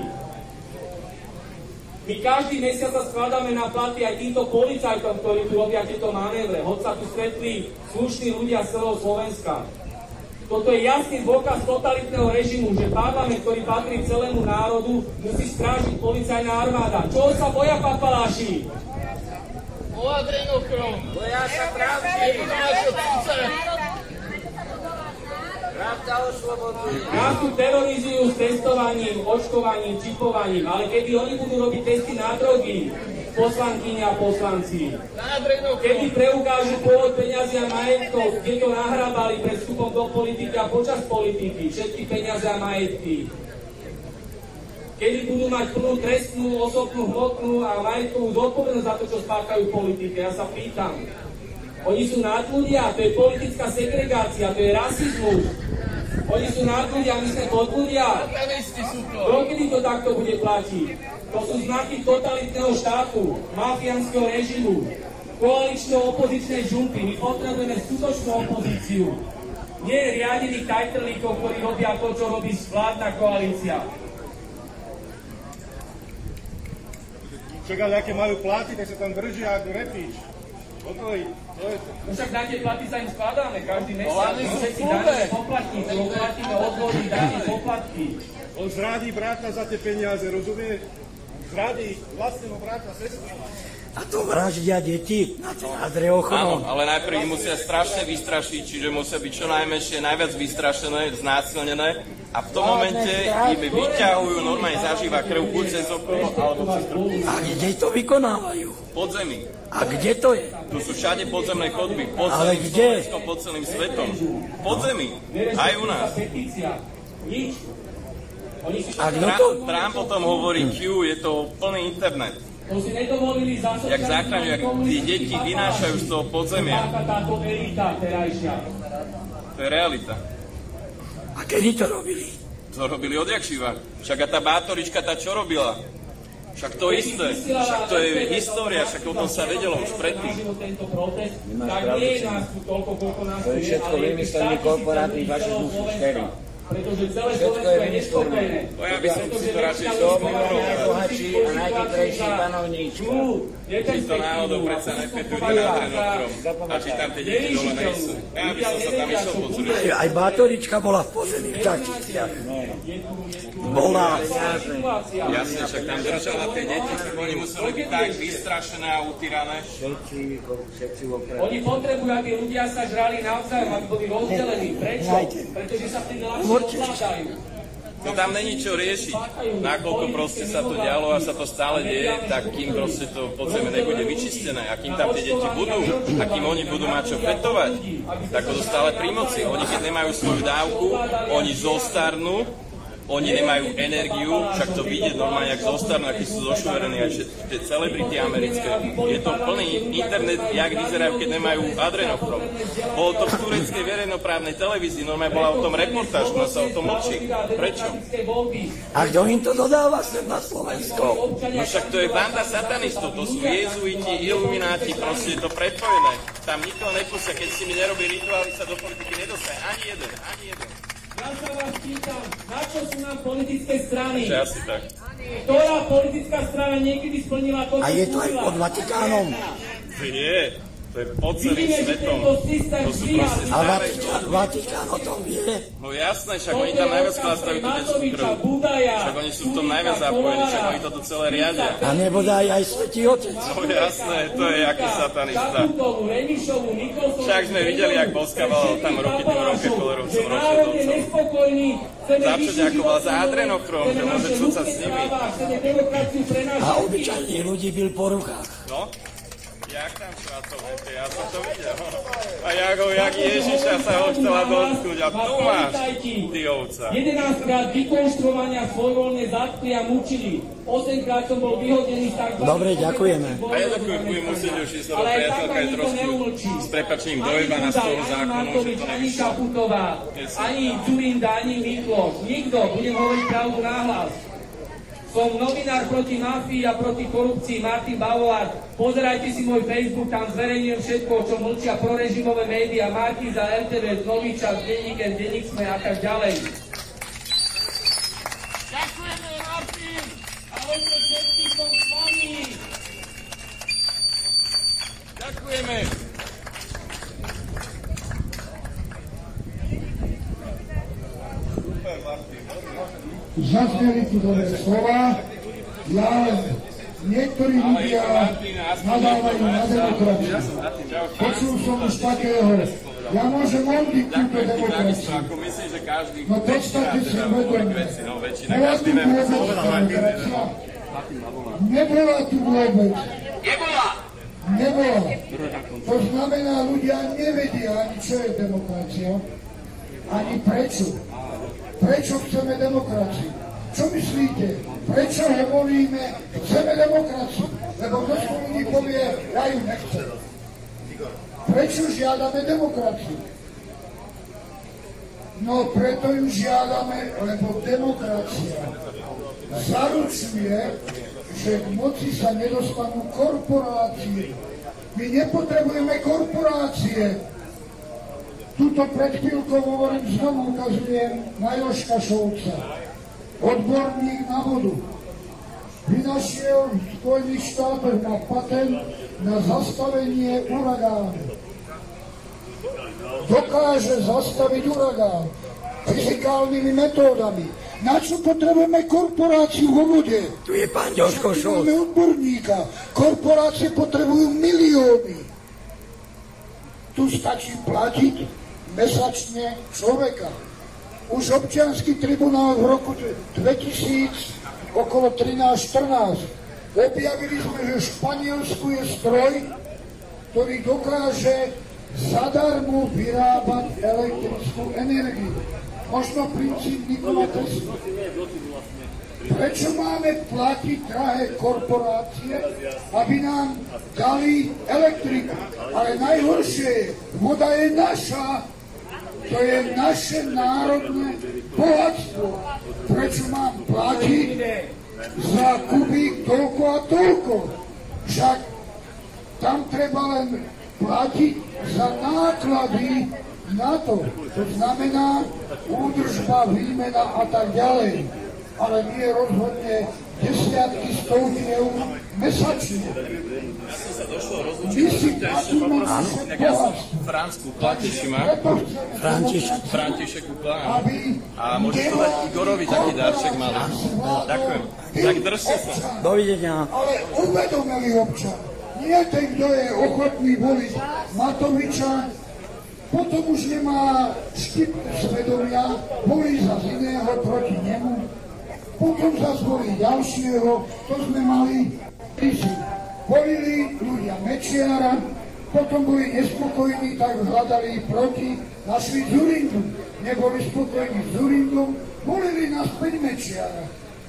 My každý mesiac sa skladáme na platy aj týmto policajtom, ktorí tu robia tieto manévre. Hoď sa tu stretli slušní ľudia z celého Slovenska. Toto je jasný dôkaz totalitného režimu, že parlament, ktorý patrí celému národu, musí strážiť policajná armáda. Čoho sa boja papaláši? O adrenochrom. Boja sa pravdy. Pravda osloboduje. Nás tu terorizujú s testovaním, očkovaním, čipovaním, ale kedy oni budú robiť testy na drogy, poslankyne a poslanci, kedy preukážu pôvod peňazí a majetkov, kde to nahrábali pred vstupom do politiky a počas politiky, všetky peniaze a majetky, kedy budú mať plnú trestnú, osobnú, hmotnú a majetkovú zodpovednosť za to, čo spáchajú v politike. Ja sa pýtam, oni sú nadľudia, to je politická segregácia, to je rasizmus. Oni sú nadľudia, my sme podľudia. Dokedy to takto bude platiť? To sú znaky totalitného štátu, mafiánskeho režimu, koalično-opozičnej žumpy. My potrebujeme skutočnú opozíciu. Nie riadených tajtrlíkov, ktorí robia to, čo robí vládna koalícia. Čak ale aké majú platy, tak sa tam držia ako repíč. No však na tie platy sa im skladáme každý mesiac. My všetci daňové poplatníci, oplatíme odvody, dane, poplatky. On zradí brata za tie peniaze, rozumie? Zradí vlastného brata, sestru. A to vraždia deti na ten adrenochrom. Áno, ale najprv ich musia strašne vystrašiť, čiže musia byť čo najmenšie, najviac vystrašené, znásilnené a v tom momente im vyťahujú normálne zažíva krv buď cez okolo alebo cez trubku. A kde to vykonávajú? Pod zemi. A kde to je? Tu sú všade podzemné chodby, pod ale celým kde? Slovenskom, pod celým svetom. Pod zemi, aj u nás. A kto to? Trump o tom hovorí Q, je to plný internet. To si nedovolili za jak záchraňujú, jak tí deti vynášajú z toho podzemia. Táto elita terajšia. To je realita. A kedy to robili? To robili odjak živa. Však a tá bátorička, tá čo robila? Však to isté. Však to je história, však o tom sa vedelo už predtým. Tak nie je nás tu toľko, koľko nás tu je, ale to je všetko vymyslený korporátny fašizmus 4. Pretože celé Slovensko je nespokojné. Ja by som si to radšej najbohatší a najchytrejší panovníčka. Či to náhodou predsa nepetúri na adrenokrom a či tam tie deti dole nejsú. Ja by som sa tam išiel pozrieť. Aj bátorička bola v pozemí v Čačiciach. Bola. Jasne, však tam držala tie deti, tak oni museli byť tak vystrašené a utírané. Oni potrebujú, aby ľudia sa žrali navzájom, aby boli rozdelení. Prečo? Pretože sa vtedy ľahšie ovládajú. No tam není čo riešiť. Nakoľko proste sa to dialo a sa to stále deje, tak kým proste to podzemie nebude vyčistené a kým tam tie deti budú a kým oni budú mať čo fetovať, tak to stále pri moci. Oni keď nemajú svoju dávku, oni zostarnú, oni nemajú energiu, však to vyjde normálne, jak zostarnú, akí sú zošuverení aj tie celebrity americké. Je to plný internet, jak vyzerajú, keď nemajú adrenochrom. Bolo to v tureckej verejnoprávnej televízii, normálne bola o tom reportáž, no sa o tom mlčí. Prečo? A kto im to dodáva sem na Slovensko? No však to je banda satanistov, to sú jezuiti, ilumináti, proste je to prepojené. Tam nikoho nepustia, keď si mi nerobí rituály, sa do politiky nedostane ani jeden. Ja sa vás pýtam, na čo sú nám politické strany? Asi tak. Ktorá politická strana niekedy splnila to, čo a je to aj pod Vatikánom? Nie. To je po celým svetom. To sú proste A staré. Vatikán o tom vie? No jasné, však oni tam najviac chlastajú tú detskú krv. Však oni sú v tom najviac zapojení, však oni toto celé riadia. A nebodaj aj Svätý Otec. No jasné, to je aký satanista. Však sme videli, jak boskával tam ruky tým Rockefellerovcom ročedovcom. Začať ako bol za adrenochrom, že môže cúcať s nimi. A obyčajných ľudí byl po rukách. No? Jak tam švacol, ja som to videl. A jak Ježiša sa ho chcela dotknúť. A tu máš, ty ovca. 11-krát vykonštruovania svojvoľne zatkli a mučili. 8-krát som bol vyhodený z takzvaných... Dobre, ďakujeme. A ja takú budem musieť už ísť, lebo priateľka je trošku s prepačením dojebaná z toho zákonu, že to ani Šaputová, ani Zurinda, ani Mikloš. Nikto, budem hovoriť pravdu nahlas. Som novinár proti mafii a proti korupcii Martin Bavolár. Pozerajte si môj Facebook, tam zverejňujem všetko, čo mlčia prorežimové médiá, Markiza, RTV, Novičas, Denník, Denník Sme a tak ďalej. Ďakujeme, Martin! Ahojte všetci, som s vami! Ďakujeme! Zazneli tu dobré slova, ja niektorí ľudia nadávajú na demokraciu. Počul som už takého, ja môžem odbiť túto demokraciu. No predstavte si vedomie. Bola tu vôbec demokracia? Nebola tu vôbec. Nebola. To znamená, ľudia nevedia ani čo je demokracia, ani prečo. Prečo chceme demokraciu? Čo myslíte? Prečo hovoríme, chceme demokraciu? Lebo množstvo ľudí povie, ja ju nechcem. Prečo žiadame demokraciu? No preto ju žiadame, lebo demokracia zaručuje, že k moci sa nedostanú korporácie. My nepotrebujeme korporácie. Tuto pred chvíľkou hovorím, znovu ukazujem na Jožka Šolca. Odborník na vodu. Vynašiel v Spojených štátoch na patent na zastavenie uragánu. Dokáže zastaviť uragán fyzikálnymi metódami. Na čo potrebujeme korporáciu vo vode? Tu je pán Jožko Šolc. Máme odborníka. Korporácie potrebujú milióny. Tu stačí platiť mesačne človeka. Už občiansky tribunál v roku 2000, okolo 13-14, objavili sme, že v Španielsku je stroj, ktorý dokáže zadarmo vyrábať elektrickú energiu. Možno princíp Nikola Tesla. Prečo máme platiť drahé korporácie, aby nám dali elektriku? Ale najhoršie je, voda je naša. To je naše národné bohatstvo. Prečo mám platiť za kubík toľko a toľko? Však tam treba len platiť za náklady na to. To znamená údržba, výmena a tak ďalej. Ale nie rozhodne desiatky, stovky eur mesačne. My si platíme naše bohatstvo. Francku, platíš ma? František Kukla. A môžeš to dať Igorovi taký darček malý. Ďakujem. Tak držte sa. Dovidenia. Ale uvedomili občan. Nie ten, kto je ochotný voliť Matoviča, potom už nemá štipku svedomia, volí za iného proti nemu, potom zase volí ďalšieho, to sme mali prísi. Volili ľudia Mečiara, potom boli nespokojní, tak hľadali proti, našli Zurindu. Neboli spokojní s Zurindom, volili naspäť Mečiara.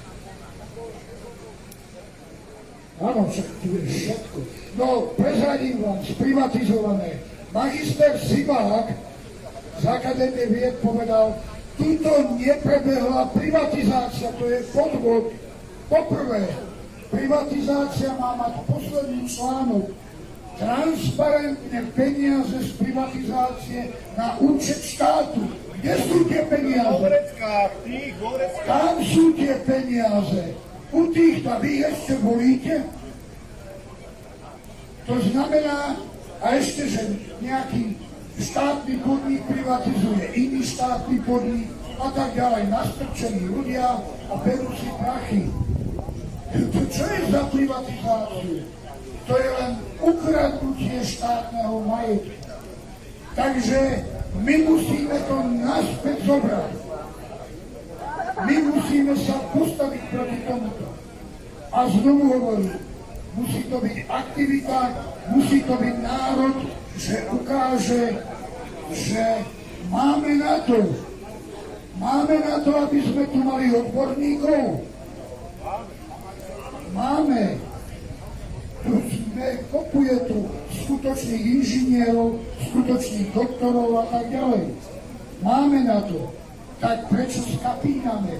Áno, však tu je všetko. No, prezradím vám, sprivatizované. Magister Sibák z Akadémie vied povedal, tuto neprebehla privatizácia, to je podvod. Poprvé, privatizácia má mať posledný článok. Transparentne peniaze z privatizácie na účet štátu. Kde sú tie peniaze? Tam sú tie peniaze. U týchto vy ešte volíte? To znamená, A ešte, že nejaký štátny podnik privatizuje iný štátny podnik a tak ďalej. Nastrčení ľudia a berú si prachy. Čo je za privatizáciu? To je len ukradnutie štátneho majetku. Takže my musíme to naspäť zobrať. My musíme sa postaviť proti tomuto. A znovu hovorím, musí to byť aktivita, musí to byť národ, že ukáže, že máme na to. Máme na to, aby sme tu mali odborníkov. Máme. Kopuje tu skutočných inžinierov, skutočných doktorov a tak ďalej. Máme na to. Tak prečo skapíname?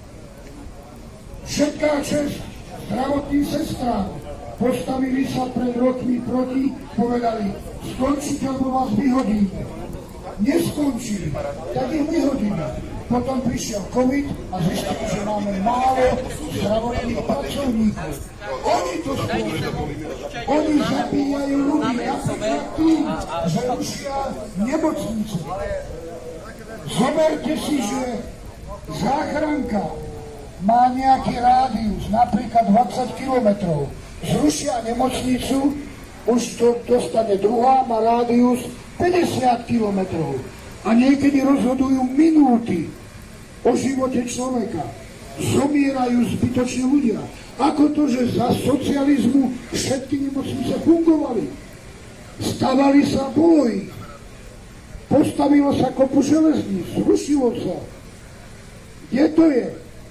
Všetká česť zdravotným sestrám postavili sa pred rokmi proti, povedali, skončite, alebo vás vyhodíme. Neskončili, tak ich vyhodíme. Potom prišiel COVID a zistili, že máme málo zdravotných pracovníkov. Oni to spôsobujú. Oni zabíjajú ľudí napríklad tým, že rušia nemocnice. Zoberte si, že záchranka má nejaký rádius, napríklad 20 kilometrov. Zrušia nemocnicu, už to dostane druhá, má rádius 50 kilometrov. A niekedy rozhodujú minúty o živote človeka. Zomierajú zbytočne ľudia. Ako to, že za socializmu všetky nemocnice fungovali. Stavali sa boji. Postavilo sa kopu železníc, zrušilo sa. Kde to je?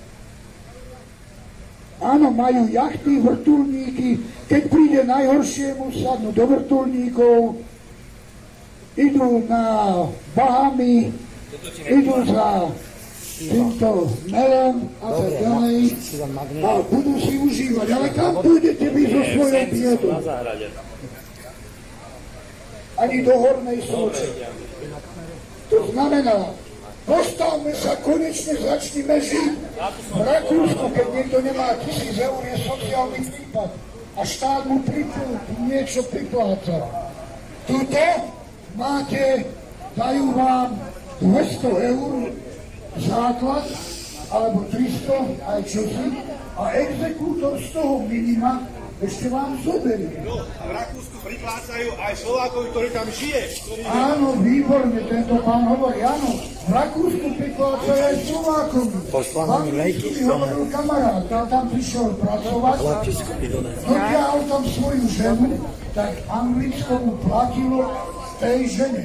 Áno, majú jachty, vrtuľníky, keď príde najhoršiemu, sadnú do vrtuľníkov, idú na Bahamy, idú za týmto melom a tak ďalej a budú si užívať. Ale kam pôjdete vy so svojou biedou? Ani do Hornej Soče. To znamená, postavme sa, konečne začnime žiť. V Rakúsku, keď niekto nemá 1000 eur, je sociálny prípad a štát mu niečo pripláca. Tuto máte, dajú vám 200 eur základ, alebo 300, aj čosi, a exekútor z toho minima ešte vám zoberie. No, a v Rakúsku priplácajú aj Slovákovi, ktorý tam žije. Áno, výborne, tento pán hovorí, áno. V Rakúsku priplácajú aj Slovákovi. Pán mi hovoril kamarát, tam prišiel pracovať, dotiahol tam svoju ženu, tak Anglicko mu platilo tej žene.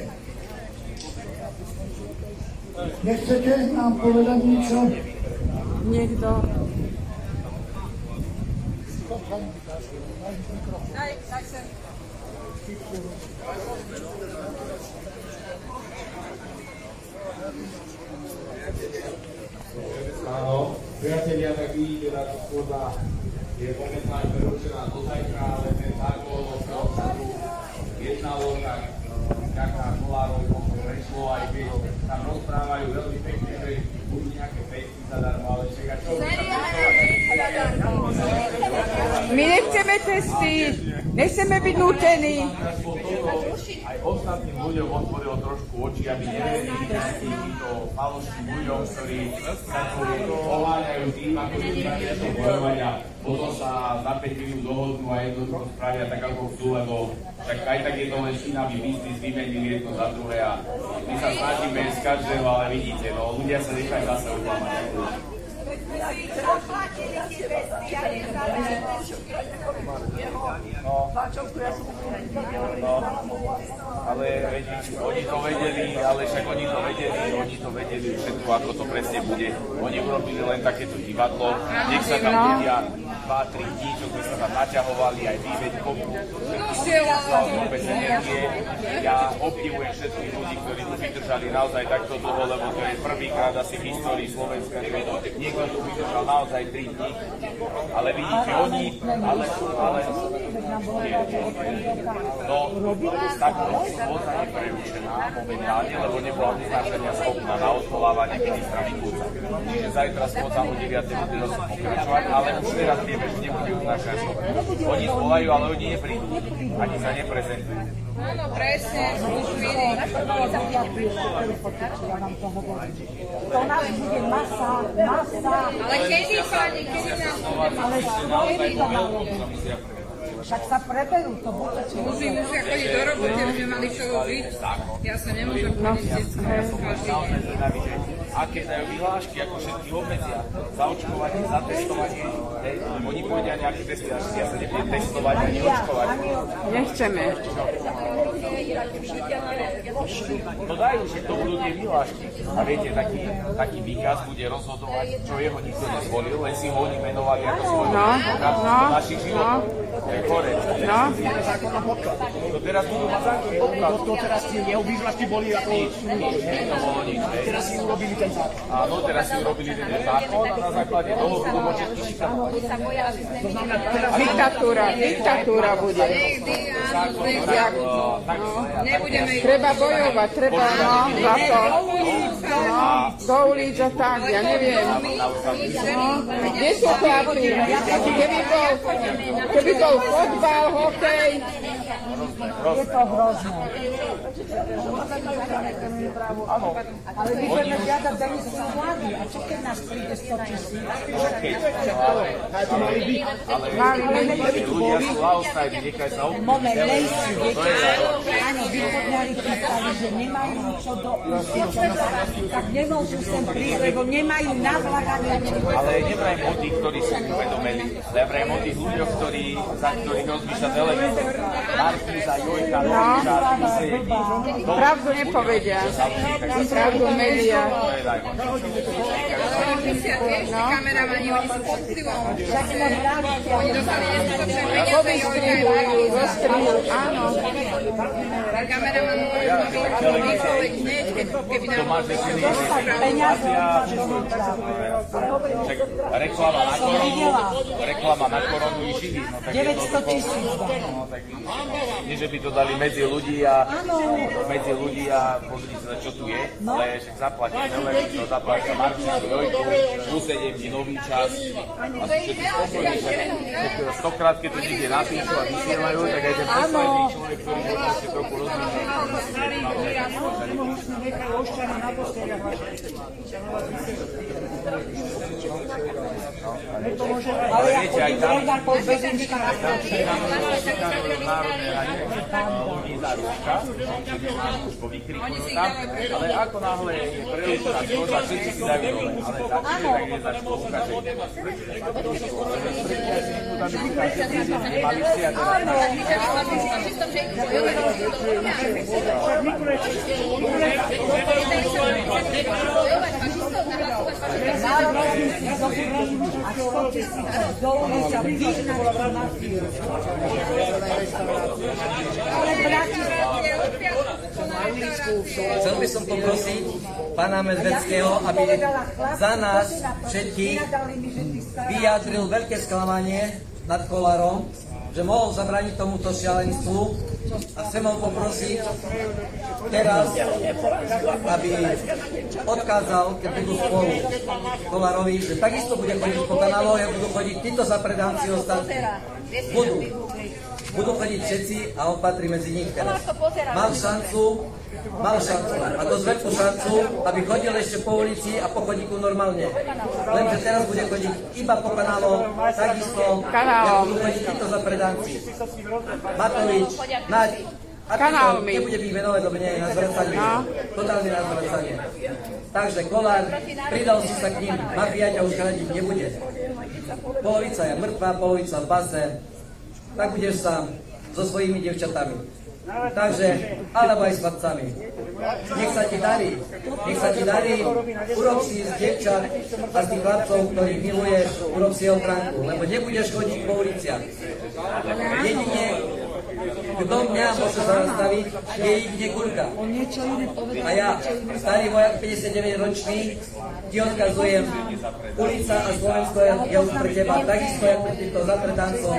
Nechcete nám povedať niečo? Niekto. Áno, priatelia, tak vidíte, táto schôdza je momentálne prerušená do zajtra, ale ten zákon o obsahu jednalo, tak ďaká Kolárov prešlo, aj keď tam rozprávajú veľmi pekne, že budú nejaké pesky zadarmo, ale čaká čo? My nechceme testy, nechceme byť nútení. Aj ostatným ľuďom otvorilo trošku oči, aby neverili takýmto falošným ľuďom, ktorí sa tu oháňajú tým, ako sú začali bojovať a potom sa za 5 minút dohodnú a jednoducho spravia tak, ako chcú, lebo však aj tak je to len šínavý biznis, vymenili jedno za druhé a my sa snažíme z každého, ale vidíte, no ľudia sa nechajú zase uklamať. Ale oni to vedeli všetko, ako to presne bude. Oni urobili len takéto divadlo, nech sa tam ľudia 2-3 dní, čo sme sa tam naťahovali, aj výveď komu, bez energie. Ja obdivujem všetkých ľudí, ktorí tu vydržali naozaj takto dlho, lebo to je prvýkrát asi v histórii Slovenska, že niekto tu vydržal naozaj 3 dní, ale vidíte, oni, takto schôdza je prerušená momentálne, lebo nebola uznášania schopná na odvolávanie ministra Mikulca. Čiže zajtra schôdza o 9. bude zase pokračovať, ale už teraz vieme, že nebude uznášania schopná. Oni zvolajú, ale oni neprídu, ani sa neprezentujú. Áno, presne, už vidím. To nás bude masa. Ale kedy, pani, kedy nás bude masa? Však sa preberú, to bude čo. Muži musia chodiť do roboty, aby sme mali čo robiť. Ja sa nemôžem chodiť vždycky každý deň. Aké dajú vyhlášky, ako všetky obmedzia, zaočkovanie, zatestovanie, oni povedia nejaké testy, až ja sa nebudem testovať ani očkovať. Nechceme. No dajú, že to budú tie vyhlášky. A viete, taký výkaz bude rozhodovať, čo jeho nikto nezvolil, len si ho oni menovali ako svojho výkaz do našich životov. To je korec. To teraz budú mať zákon podklad. To teraz jeho vyhlášky boli ako... Nič, to bolo nič. Teraz si urobili ten zákon. Áno, teraz si urobili ten zákon a na základe toho budú môžete šikanovať. Diktatúra bude. Treba bojovať, treba za to. Do ulic a tak, ja neviem. Kde sú chlapi? Keby bol fotbal, hokej. Je to hrozné. Ale my budeme žiadať demisiu vlády. A čo keď nás príde 100 000? Ľudia sú lahostajní, nechaj sa obmúť. Moment, nejsú. Áno, východňari pýtali, že nemajú čo do úsiečenia, tak nemôžu sem prísť, lebo nemajú na vládanie. Ale nevrajím o tých, ktorí sú uvedomení. Vrajím o tých ľuďoch, za ktorých rozmýšľa televízor. Markíza, Jojka, Robiša, Vysedí. Pravdu nepovedia. Pravdu média. Kameramani, oni sú pod vplyvom. Oni dostali neskutočné peniaze. Rozstrihujú, áno. Kameraman môže vychoviť hneď, keby nám reklama na koronu i živí. 900 000. Nie, že by to dali medzi ľudí a pozrite sa, čo tu je, ale však zaplatia Televízor, zaplatia Markízu, Jojku, plus 7 dní nový čas. A sú všetci spokojní, že stokrát, keď to niekde napíšu a vysielajú, tak aj ten posledný človek, ktorý možno ešte trochu rozmýšľa. Ale viete, aj tam ľudí za rúška, ale ako náhle je prerušená skôza, všetci si dajú dole. Ale tak je za školka, že Chcel by som poprosiť pána Medveckého, aby za nás všetkých vyjadril veľké sklamanie nad Kolárom, že mohol zabrániť tomuto šialenstvu a chcem ho poprosiť teraz, aby odkázal, keď budú spolu Kolárovi, že takisto bude chodiť po kanáloch, a budú chodiť títo zapredanci ostatní. Budú chodiť všetci a on patrí medzi nich teraz. Mal šancu a dosť veľkú šancu, aby chodil ešte po ulici a po chodníku normálne. Lenže teraz bude chodiť iba po kanáloch, takisto, ako budú chodiť títo zapredanci. Matovič, Naď, a títo nebude ich venovať, lebo nie je na zvracanie. Totálne na zvracanie. Takže Kolár, pridal si sa k ním, mafia ťa už hradiť nebude. Polovica je mŕtva, polovica v base. Tak budeš sám so svojimi dievčatami. Takže, alebo aj s chlapcami. Nech sa ti darí, urob si z dievčat a z tých chlapcov, ktorých miluješ, urob si ochránku, lebo nebudeš chodiť po uliciach. Kto mňa môže zastaviť, je Jedine Gurka. A ja, starý vojak 59-ročný, ti odkazujem, ulica a Slovensko je už pre teba takisto, jak pre týchto zapretancov.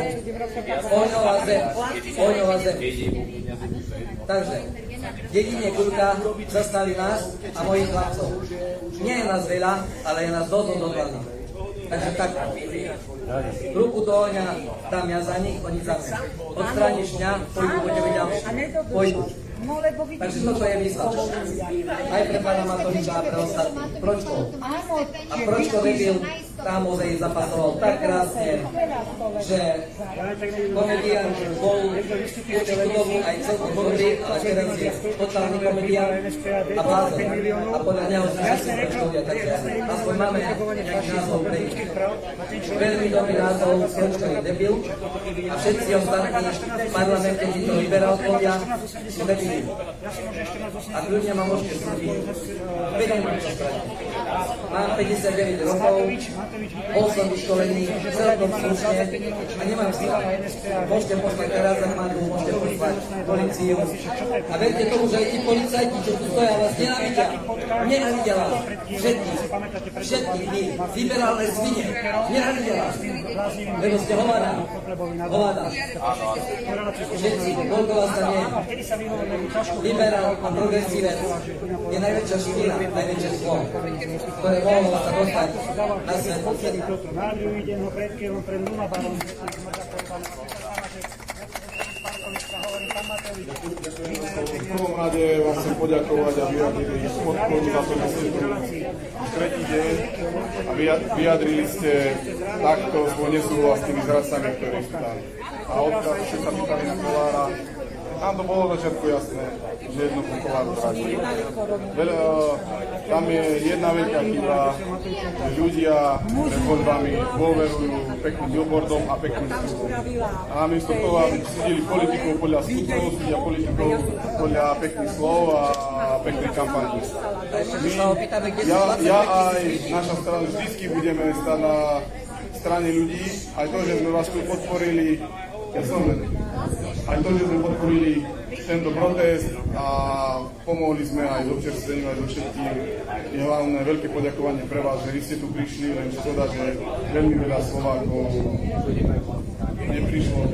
Ohňová zem. Takže, Jedine Gurka zastaví nás a mojich chlapcov. Nie je nás veľa, ale je nás dosť odhodlaných. Takže tak, ruku do ohňa dám ja za nich, oni za mňa. Odstrániš mňa, pôjdu po tebe ďalší. Pôjdu. Takže toto je výzva. Aj pre pána Matoviča a pre ostatných. Pročko. A Pročko debil Támozej zapasoval tak krásne, že komedián bol určitú dobu aj celkom dobrý, ale teraz je totálny komedián a blázon. A podľa neho sú všetci Pročkovia, takže aspoň máme nejaký názov pre nich. Veľmi dobrý názov, Pročkový debil a všetci ostatní v parlamente títo liberálkovia sú debili. A ľudia ma môžete súdiť. Vedem ma čo spraviť. Mám 59 rokov, bol som vyškolený celkom slušne a nemám strach. Môžete poslať teraz armádu, môžete poslať políciu. A verte tomu, že aj tí policajti, čo tu stoja, vás nenávidia. Nenávidia vás. Všetkých vy, liberálne svine. Nenávidia vás. Lebo ste hovada. Všetci, koľko vás tam je. Liberál a progresívec je najväčšia špína, najväčšie zlo, ktoré mohlo sa dostať na svet. V prvom rade vám chcem poďakovať a vyjadriť podporu za to, že ste tu tretí deň a vyjadrili ste takto svoj nesúhlas s tými zradcami, ktorí sú tam. A odkaz, že sa pýtali na Kollára, nám to bolo na začiatku jasné, že jednoducho Kollár zradí. Tam je jedna veľká chyba, že ľudia pred voľbami dôverujú pekným billboardom a pekným slúbom. A namiesto toho, aby súdili politikov podľa skutkov, súdia politikov podľa pekných slov a pekných kampaní. Ja aj naša strana vždycky budeme stať na strane ľudí, aj to, že sme vás tu podporili, aj to, že sme podporili tento protest a pomohli sme aj s občerstvením, aj so všetkým. Je hlavné veľké poďakovanie pre vás, že vy ste tu prišli, len škoda, že veľmi veľa Slovákov neprišlo.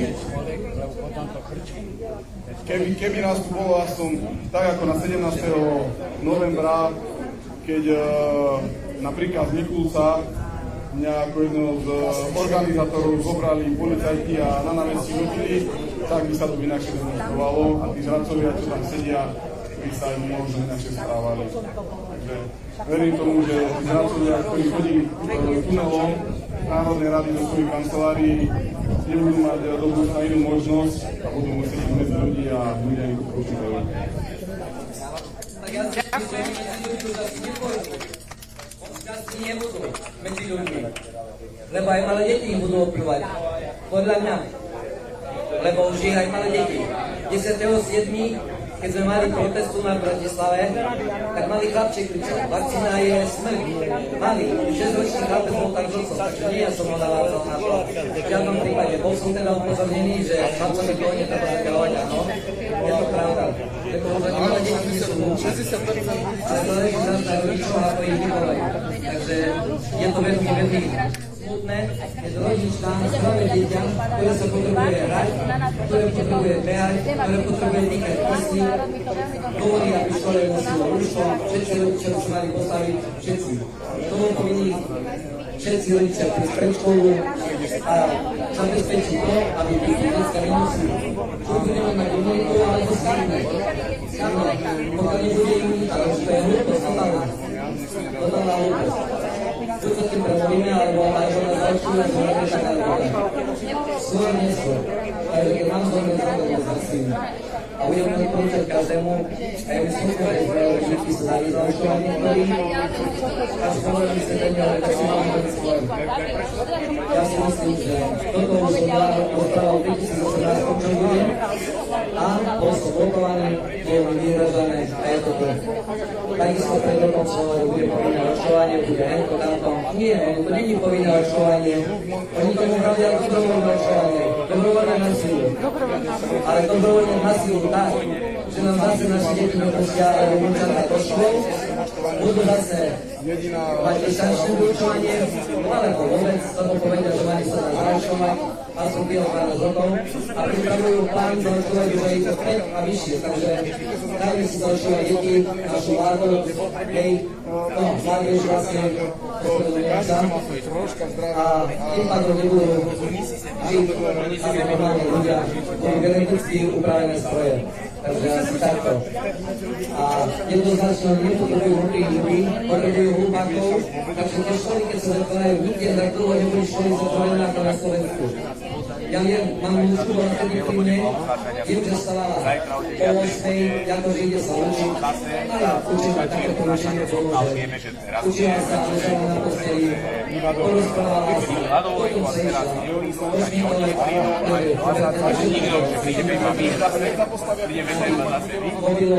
Keby nás tu bolo aspoň tak ako na 17. novembra, keď na príkaz Mikulca mňa ako jedného z organizátorov zobrali policajti a na námestí nutili, tak by sa to inakšie demonstrovalo a tí zradcovia, čo tam sedia, by sa aj možno inakšie správali. Takže verím tomu, že tí zradcovia, ktorí chodí tunelom Národnej rady do svojich kancelárií, nebudú mať do budúcna inú možnosť a budú musieť ísť medzi ľudí a ľudia ich počúvajú. Nebudú medzi ľuďmi, lebo aj malé deti im budú opľúvať. Podľa mňa. Lebo už ich aj malé deti. 10.7., keď sme mali protestu na Bratislave, tak malý chlapček kričal, vakcína je smrť. Malý, 6-ročný chlapec bol tak žlcov, takže nie ja som ho navádzal na to. V žiadnom prípade. Bol som teda upozornený, že chlapcom je toho netreba zaťahovať, áno. Je to pravda. Pretože malé deti nie sú múči. Ale to je nás na rodičov, ako ich vychovajú. Takže je to veľmi, veľmi smutné, je to rodička, zdravé dieťa, ktoré sa potrebuje hrať, ktoré potrebuje behať, ktoré potrebuje dýchať prsty, hovorí, aby v škole nosilo rúško, všetci rodičia už mali postaviť, všetci. To bol povinný všetci rodičia pri predškolu a zabezpečiť to, aby tí detská nemusili. Čo budeme mať imunitu, ale to skáme. Pokiaľ nebude imunita, už to je hlúposť, totálna hlúposť. Tu sa tým prevolíme, alebo aj že nás zaučíme, že máme taká hlúposť. Skôr neskôr. Takže keď mám zhodné základy z vakcíny a budem odporúčať každému, a ja by som povedal, že všetky sa dali zaučovať niektorým, a skôr vysvetlenia, ale tak si mám veľmi skôr. Ja si myslím, že toto už som rozprával 2018, čo budem, a bol som blokovaný, bolo mi vyhražané a je to to. takisto pred rokom Slovensko bude povinné očkovanie, bude henko tamto. Nie, to nie je povinné očkovanie. Oni tomu hovoria dobrovoľné očkovanie, dobrovoľné na silu. Ale dobrovoľné na silu tak, že nám zase naše deti nepustia vnúčatá do škôl, budú zase mať distančné vyučovanie, alebo vôbec tomu povedia, že majú sa nás zaočkovať, aspoň 12 rokov a pripravujú plán do očkovania, že ich to 5 a vyššie, takže dajme si zaočkovať deti, našu vládu, hej, no, mládež vlastne rozpovedujúca a tým pádom nebudú žiť ako normálne ľudia, ktorí geneticky upravené stroje. Takže asi takto. A jednoznačne nepotrebujú hlupých ľudí, potrebujú hlupákov, takže tie školy, keď sa zatvárajú, nikde tak dlho nebudú školy zatvorené ako na Slovensku. Ja viem, mám ľudskú bola vtedy pri mne, dievča stávala po 8, ako že ide sa učiť, a ja učím aj takéto učenie pomôže. Učila sa, ležala na posteli, porozprávala si, potom sa išla, pošmívala chodilo,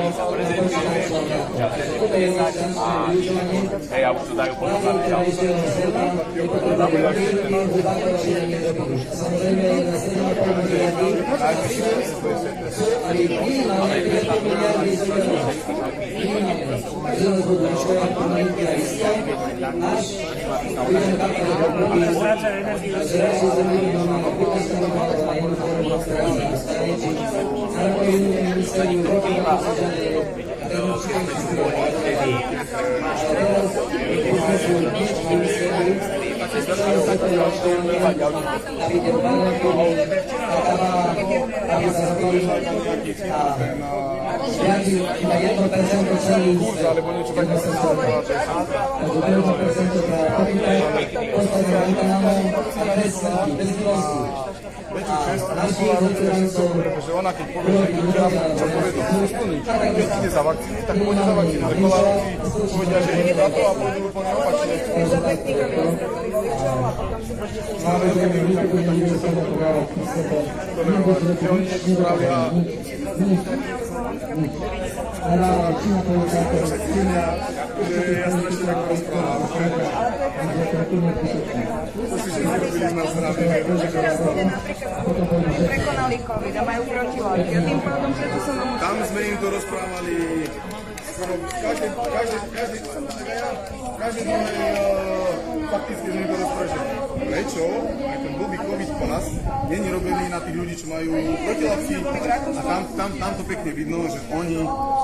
toto je distančné vyučovanie, vláda, ktorá vyšiel z sveta, je potrebné vyučovanie robili. Samozrejme, na 7,5 miliardy sú aj minimálne 5 miliardy zoberov. Minimálne. Že nás budú očkovať pomalinky a isto, až budeme takto dokonky, že radšej zemlí normálne 15 normálne na jednu formu, ktorá sa dostane, či na rakovinu nemyslení roky na obsažené technické inštitúty. A teraz sme sú nič nemysleli, Chceme sa to očkovanie, aby tie parlamentové aby sa robili a viac iba 1% celých 1%. Takže 1% pre popýtaj, ostatné rantanámov a bez smrti, bez milosti. A našich veterancov urobí ľudia, keď ide za vakcíny, tak pôjde za vakcíny. Povedia, že nie za to a pôjdu úplne opačne. Máme veľmi ľudí, ktorí sa dokonávať písete. Oni nespravia. Nadávam, či na to ukáte, ja strašne tak rozprávam. To si všetko robili na zdravie. Prekonali COVID a majú protilátky a tým pádom preto sa nám... Tam sme im to rozprávali skoro každý druhý fakticky sme im to rozprávali. Prečo aj ten blbý COVID pas není robený na tých ľudí, čo majú protilátky a tam to pekne vidno, že oni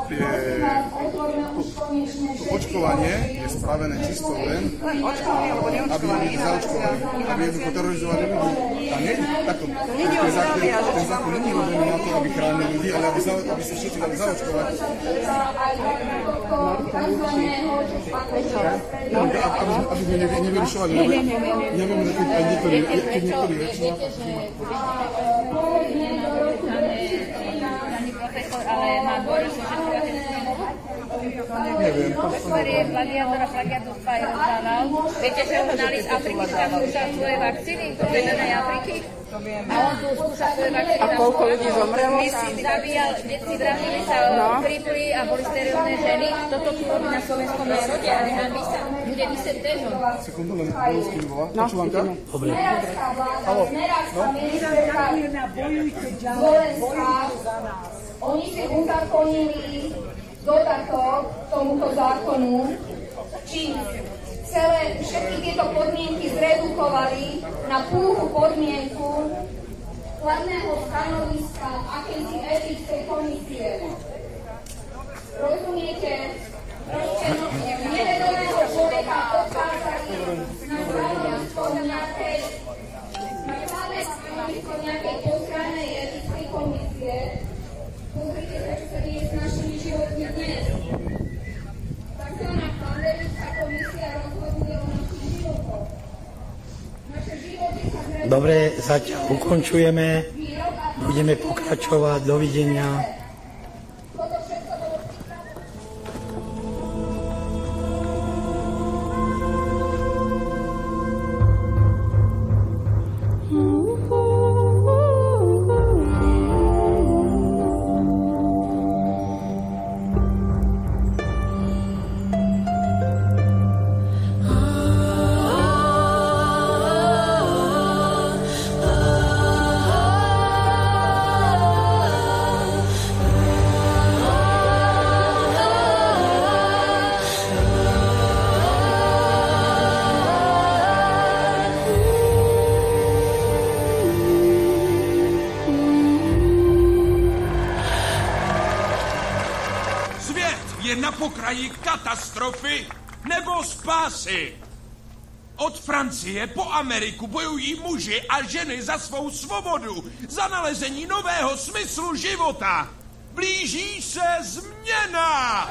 to očkovanie je spravené čisto len, aby ľudí zaočkovali, aby jednoducho terorizovali ľudí. Ten zákon není robený na to, aby chránil ľudí, ale aby sa všetci dali zaočkovať. Aby sme nevyrušovali, neviem, keď niektorí rečia. Ale má dôležitý Neviem. Profesor je plagiatus rozdával. Viete, že on znali z Afriky, že tam skúšal svoje vakcíny, povedanej Afriky? A on tu skúšal svoje vakcíny. A koľko ľudí zomrelo? Zabíjal, deti vražili sa, pripli a boli sterilné ženy. Toto tu robí na slovenskom národe a nehambí sa. Bude vysieť težo. Sekundu, len Bojovský volá. Počúvam ťa? Dobre. Haló. Oni si uzakonili dodatok tomuto zákonu, čím všetky tieto podmienky zredukovali na púhu podmienku kladného stanoviska akejsi etickej komisie. Rozumiete? Proste nevedomého človeka odkázali na stanovisko nejakej posranej etickej komisie. Pozrite sa, čo sa deje s našimi životmi dnes. Takzvaná pandemická komisia rozhoduje o našich životoch. Naše životy sa zredukujú. Dobre, zatiaľ ukončujeme. Budeme pokračovať. Dovidenia. pokraji katastrofy nebo spásy. Od Francie po Ameriku bojují muži a ženy za svou svobodu, za nalezení nového smyslu života. Blíží se změna!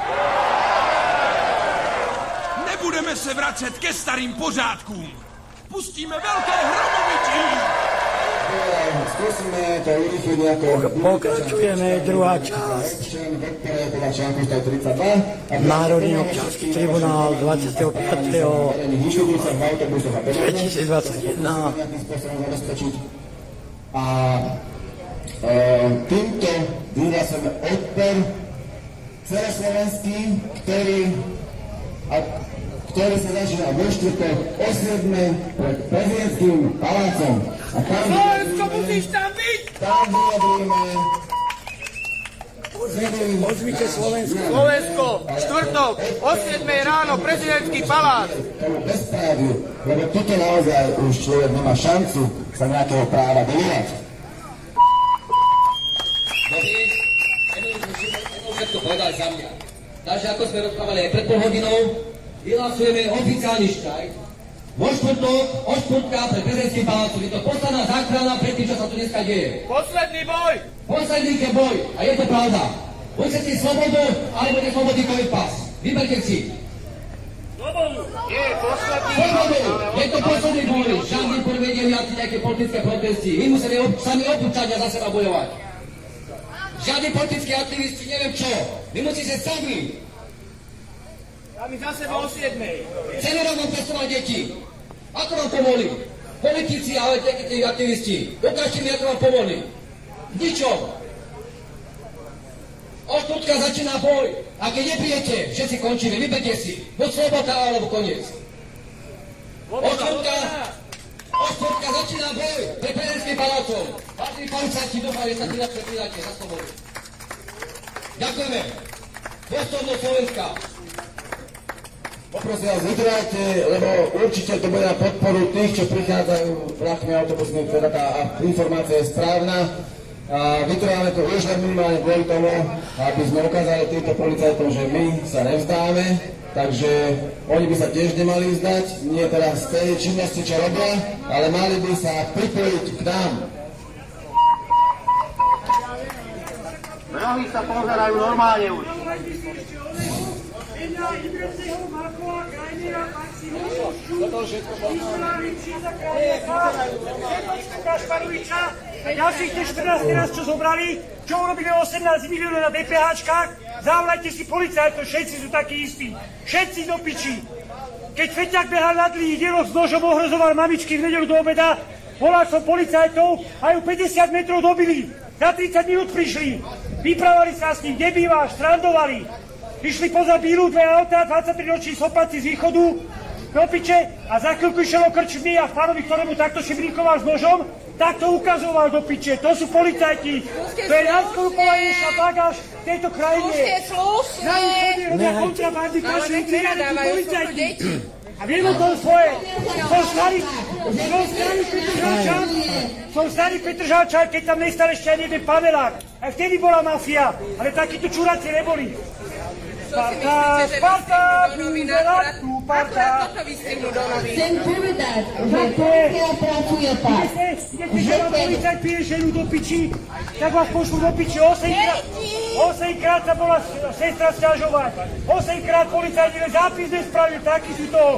Nebudeme se vracet ke starým pořádkům. Pustíme velké hromovití! Skúsime to urýchliť nejako... Pokračujeme, druhá časť. Národný občiansky tribunál 25. 2021. A týmto vyhlásime odpor celoslovenský, ktorý sa začína vo štvrtok o 7 pred prezidentským palácom. Slovensko, musíš tam byť! Tam vyjadríme... Pozvite Slovensko. Slovensko, štvrtok, o 7 ráno, prezidentský palác. Tomu bezpráviu, lebo toto naozaj už človek nemá šancu sa nejakého práva dovolať. Dobrý, jednou všetko povedali za mňa. Takže ako sme rozprávali aj pred pol hodinou, vyhlasujeme oficiálny štrajk. Vo štvrtok, od štvrtka pred prezidentským palácom. Je to posledná záchrana pred tým, čo sa tu dneska deje. Posledný boj! Posledný je boj. A je to pravda. Buď chcete slobodu, alebo neslobodný covid pas. Vyberte si. Slobodu! Je posledný. Slobodu! Je to posledný boj. Žiadny podvediem viac nejaké politické protesty. My musíme sami občania za seba bojovať. Žiadni politickí aktivisti, neviem čo. My musíte sami. A my za seba o 7. Chceme rovno testovať deti. Ako vám pomohli? Politici a tí aktivisti. Ukážte mi, ako vám pomohli. V ničom. Od štvrtka začína boj. A keď neprijete, všetci končíme. Vyberte si. Buď sloboda, alebo koniec. Od štvrtka začína boj pre prezidentským palácom. Vážení policajti, dúfam, že sa pridáte za slobodu. Ďakujeme. Dôstojnosť Slovenska. Poprosím vás, vytrvajte, lebo určite to bude na podporu tých, čo prichádzajú vlakmi autobusmi, teda tá informácia je správna. A vytrváme to už len minimálne kvôli tomu, aby sme ukázali týmto policajtom, že my sa nevzdáme, takže oni by sa tiež nemali vzdať, nie teraz z tej činnosti, čo robia, ale mali by sa pripojiť k nám. Mnohí sa pozerajú normálne už. Kašparoviča a ďalších 14 teraz, čo zobrali, čo urobili 18 miliónov na DPHčkách, zavolajte si policajtov, všetci sú takí istí. Všetci do piči. Keď Feťák behal na dlhý dielok s nožom, ohrozoval mamičky v nedeľu do obeda, volal som policajtov a ju 50 metrov dobili. Za 30 minút prišli. Vyprávali sa s ním, kde býva, štrandovali. Išli poza bílu dve autá, 23-roční sopáci z východu, do piče a za chvíľku išiel o krčmi a Farovi, ktorému takto šibrinkoval s nožom, takto ukazoval do piče. To sú policajti. To je najskorupovanejšia bagáž v tejto krajine. Na nich chodí robia kontrabandy, kašlíci, policajti. A viem o tom svoje. Som starý Petržalčan, keď tam nestal ešte ani jeden panelák. Aj vtedy bola mafia, ale takíto čuráci neboli. Sparta, Sparta, Búzeratku, Sparta. Chcem povedať, že pokiaľ pracuje tak, že vám policajt pije ženu do piči, tak vás pošlu do piči 8-krát sa bola sestra sťažovať. 8-krát policajt zápis nespravil, taký sú to.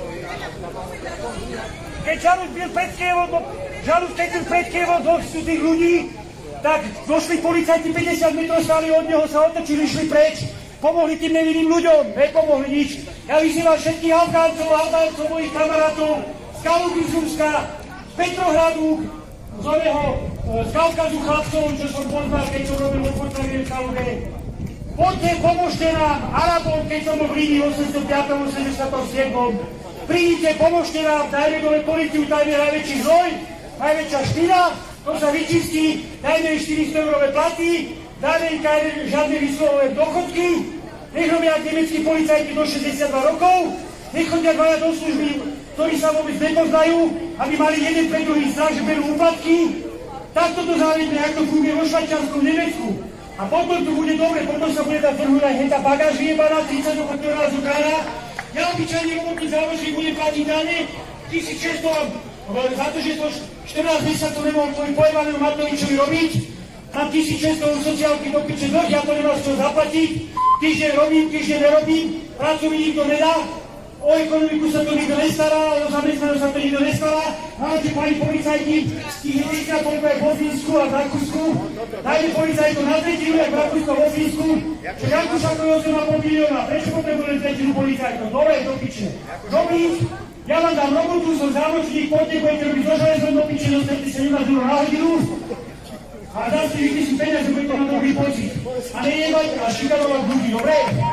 Keď Žalúz byl pred Kyjevom do tých ľudí, tak došli policajti 50 metrov stáli od neho, sa otočili, išli preč. Pomohli tým nevinným ľuďom, nepomohli nič. Ja vyzývam všetkých Afgáncov, mojich kamarátov z Kalugy z Ruska, z Petrohradu, z Kaukazu chlapcov, čo som poznal, keď som robil vo Portavie v Kaluge. Poďte, pomôžte nám, Arabom, keď som bol v Ríni 805. 87. Príďte, pomôžte nám, dajme dole policiu, dajme najväčší zdroj, najväčšia štyra, to sa vyčistí, dajme 400-eurové platy, dajme im žiadne výslovové dochodky, nech robia nemeckí policajti do 62 rokov, nech chodia dvaja do služby, ktorí sa vôbec nepoznajú, aby mali jeden pre druhý strach, že berú úplatky. Takto to závidne, ako to funguje vo Švajčiarsku, v Nemecku. A potom tu bude dobre, potom sa bude dať trhnúť aj henta bagáž vyjebaná, 30 rokov, ktorá nás ukráda. Ja obyčajný robotník záložník budem platiť dane, 1600, za to, že to 14 mesiacov nemohol tvojim pojebanému Matovičovi robiť, mám 1600 sociálky do piče dlh, ja to nemám z čoho zaplatiť, týždeň robím, týždeň nerobím, prácu mi nikto nedá, o ekonomiku sa to nikto nestará, o zamestnanosť sa to nikto nestará, máte pani policajti, tých je 30 koľko je vo Fínsku a v Rakúsku, dajte policajto na tretinu, jak v Rakúsku a vo Fínsku, čo Jankušáko je 8,5 milióna, prečo potrebujem tretinu policajtov? Dobre, do piče. Robiť, ja vám dám robotu, som zámočník, poďte, budete robiť so železom do piče, dostanete 17 eur na hodinu, a zase vidíte si peniaze, bude to na dobrý pocit. A nejebať a šikanovať ľudí, dobre?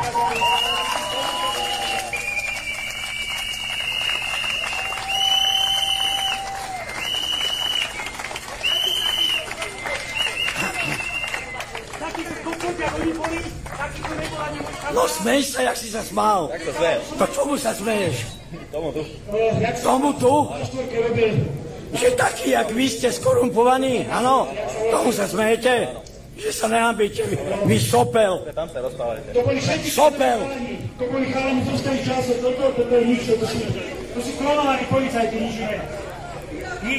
No smej sa, jak si sa smál. Jak to smeješ? To čomu sa smeješ? Tomu tu. Tomu tu? Že taký, jak vy ste skorumpovaní, áno? Tomu sa smejete? Že sa nehambíte, vy sopel. Tam sa rozprávajte. Sopel. To boli chalani zostali času, toto je nič, to sú klonovaní policajti, nič iné. Nič.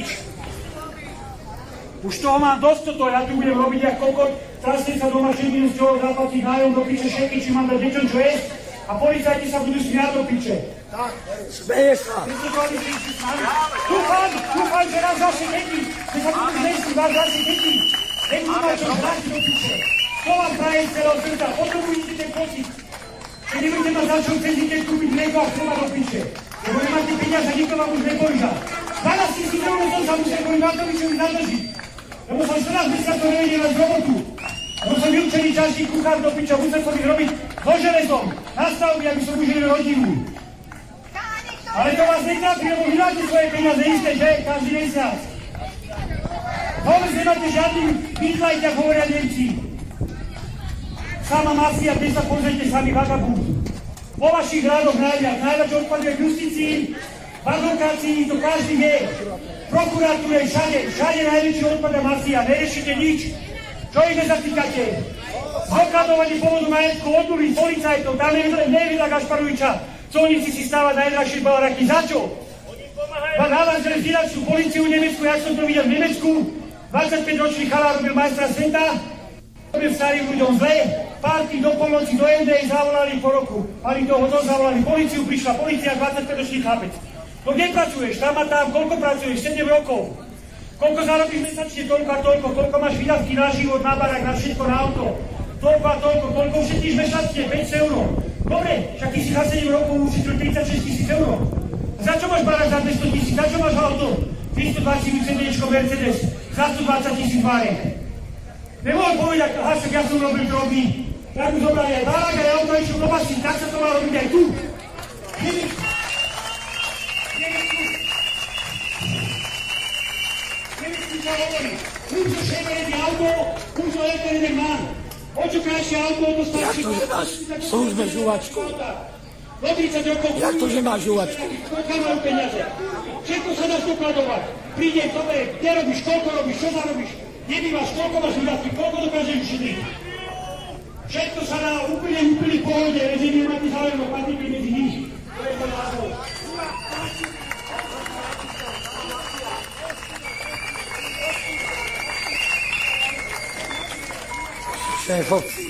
Už toho mám dosť toto, ja tu budem robiť jak kokot, trasne sa doma 6 minút z toho zaplatiť nájom do piče všetky, či mám dať deťom čo jesť a policajti sa budú smiať do piče. Tak, smeje sa. Dúfam, že nás zase deti, že sa budú zmestiť vás zase deti. Nebudú mať čo zrátiť do piče. To vám prajem z celého srdca, potom budete ten pocit, že nebudete mať za čo chcete kúpiť mlieko a chleba do piče. Lebo nemáte peniaze, nikto vám už nepovída. 12 000 eur som sa musel kvôli Matovičovi zadržiť. Lebo som 14 mesiacov nevedel z robotu. Lebo som vyučený ťažký kuchár do piča, musel som ich robiť so železom, na stavby, aby som užil rodinu. Ale to vás netrápi, lebo vy máte svoje peniaze isté, že? Každý mesiac. Vôbec nemáte žiadny výtlajť, ako hovoria Nemci. Sama mafia, kde sa pozrite, sami vagabund. Po vašich rádoch najviac odpaduje v justícii, v advokácii, to každý vie. Prokuratúre, všade najväčšie odpada mafia, neriešite nič. Čo ich nezatýkate? Zokladovanie pôvodu majetku od nuly policajtov, tam nevidla Gašparoviča, colníci si stávať najdrahšie balaraky. Za čo? Pán Havas, že finančnú políciu v Nemecku, jak som to videl v Nemecku, 25-ročný chalár robil majstra sveta, robil starým ľuďom zle, párky do polnoci do NDI zavolali po roku. Pani toho zavolali políciu, prišla polícia, 25-ročný chlapec. No kde pracuješ? Tam a tam, koľko pracuješ? 7 rokov. Koľko zarobíš mesačne? Toľko a toľko. Koľko máš výdavky na život, na barák, na všetko, na auto? Toľko a toľko. Koľko ušetíš mesačne? 5 eur. Dobre, však ty si za 7 rokov ušetil 36 000 eur. Za čo máš barák za 200 000? Za čo máš auto? 320 sedečko Mercedes. Za 120 000 barek. Nemohol povedať, však ja som robil drogy. Tak mu zobrali aj barák, aj auto, aj čo klobasy. Tak sa to má robiť aj tu. Kúzo šemeredý auto, kúzo elektriny mám. O čo krajšie auto, to staršie. Jak to, že máš službe žuvačku? Do 30 rokov. Jak to, že máš žuvačku? Koľko majú peniaze? Všetko sa dá dokladovať. Príde, dobre, kde robíš, koľko robíš, čo zarobíš? Kde bývaš, koľko máš výdavky, koľko dokážeš ušetriť? Všetko sa dá úplne pohode, že nemáte záujem o patríky medzi nich. To je to názor. Šéfovci.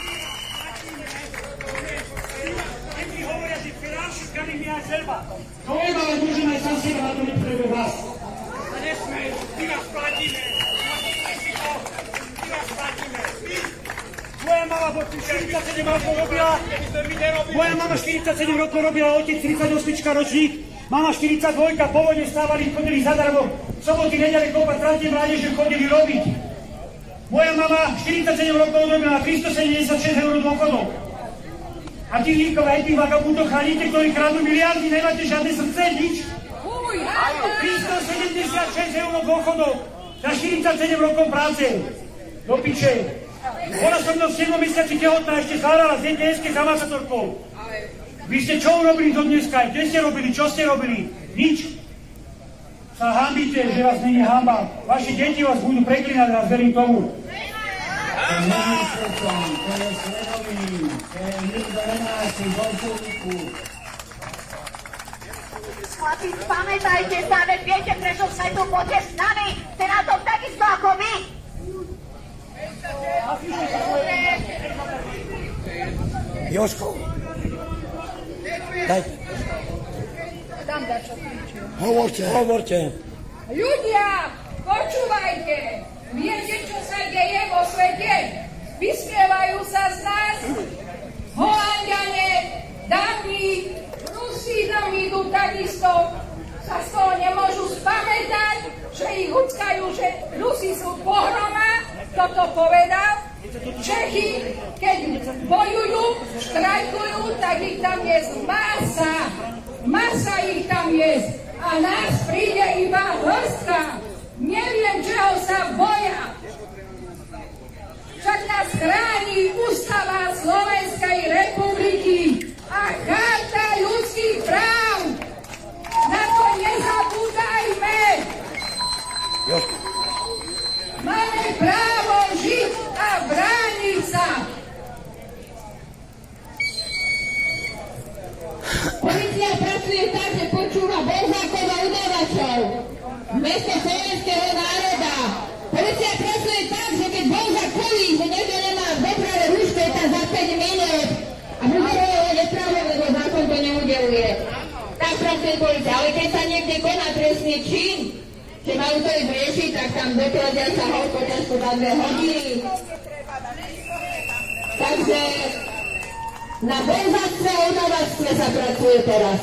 Keď hovoria, že Firáši skaným ja selba. To je, ale môžem aj sám seba, na to nepotrebujem vás. A nesmej, my vás platíme. My vás platíme. Moja mama 47 rokov robila. Moja mama 47 rokov robila, otec 38 ročník. Mama 42, po vojne stávali, chodili zadarmo. Soboty, nedele, kopať, trate, mládeže chodili robiť. Moja mama 47 rokov odrobila 376 eur dôchodov. A tí líkov aj tých vagabundov chránite, ktorí kradnú miliardy, nemáte žiadne srdce, nič. 376 eur dôchodov za 47 rokov práce. Do piče. Ona som mnou v 7 mesiaci tehotná ešte chládala z DTS-ke za masatorkou. Vy ste čo urobili do dneska? Kde ste robili? Čo ste robili? Nič. Sa hambíte, že vás není hamba. Vaši deti vás budú preklinať, vás verím tomu. nemyslícom, to je svedomý, to je nikto nenáci, bolševiku. Chlapi, pamätajte sa, veď viete, prečo sme tu, poďte s nami, ste na tom takisto ako vy. Jožko, daj. Hovorte. Ľudia, počúvajte, viete, čo sa deje vo svete? Vysmievajú sa z nás Holanďane, Dáni, Rusi nám idú takisto, sa z toho nemôžu spamätať, že ich huckajú, že Rusi sú pohroma, kto to povedal. Čechy, keď bojujú, štrajkujú, tak ich tam je masa. Masa ich tam je. A nás príde iba hrstka. Neviem, čeho sa boja. Však nás chráni Ústava Slovenskej republiky a Charta ľudských práv. Na to nezabúdajme. Máme právo žiť a brániť sa. Polícia pracuje tak, že počúva Bohákov a udávačov. Mesto slovenského národa. Polícia pracuje tak, že keď Bohák kolí, že niekto nemá v doprave rúško, je tam za 5 minút. A Buzerovo je nepravo, lebo zákon to neudeluje. Tak pracuje polícia. Ale keď sa niekde koná trestný čin, že majú to ísť riešiť, tak tam dokladia sa ho počas za 2 hodiny. Takže na benzáctve a udávačstve sa pracuje teraz.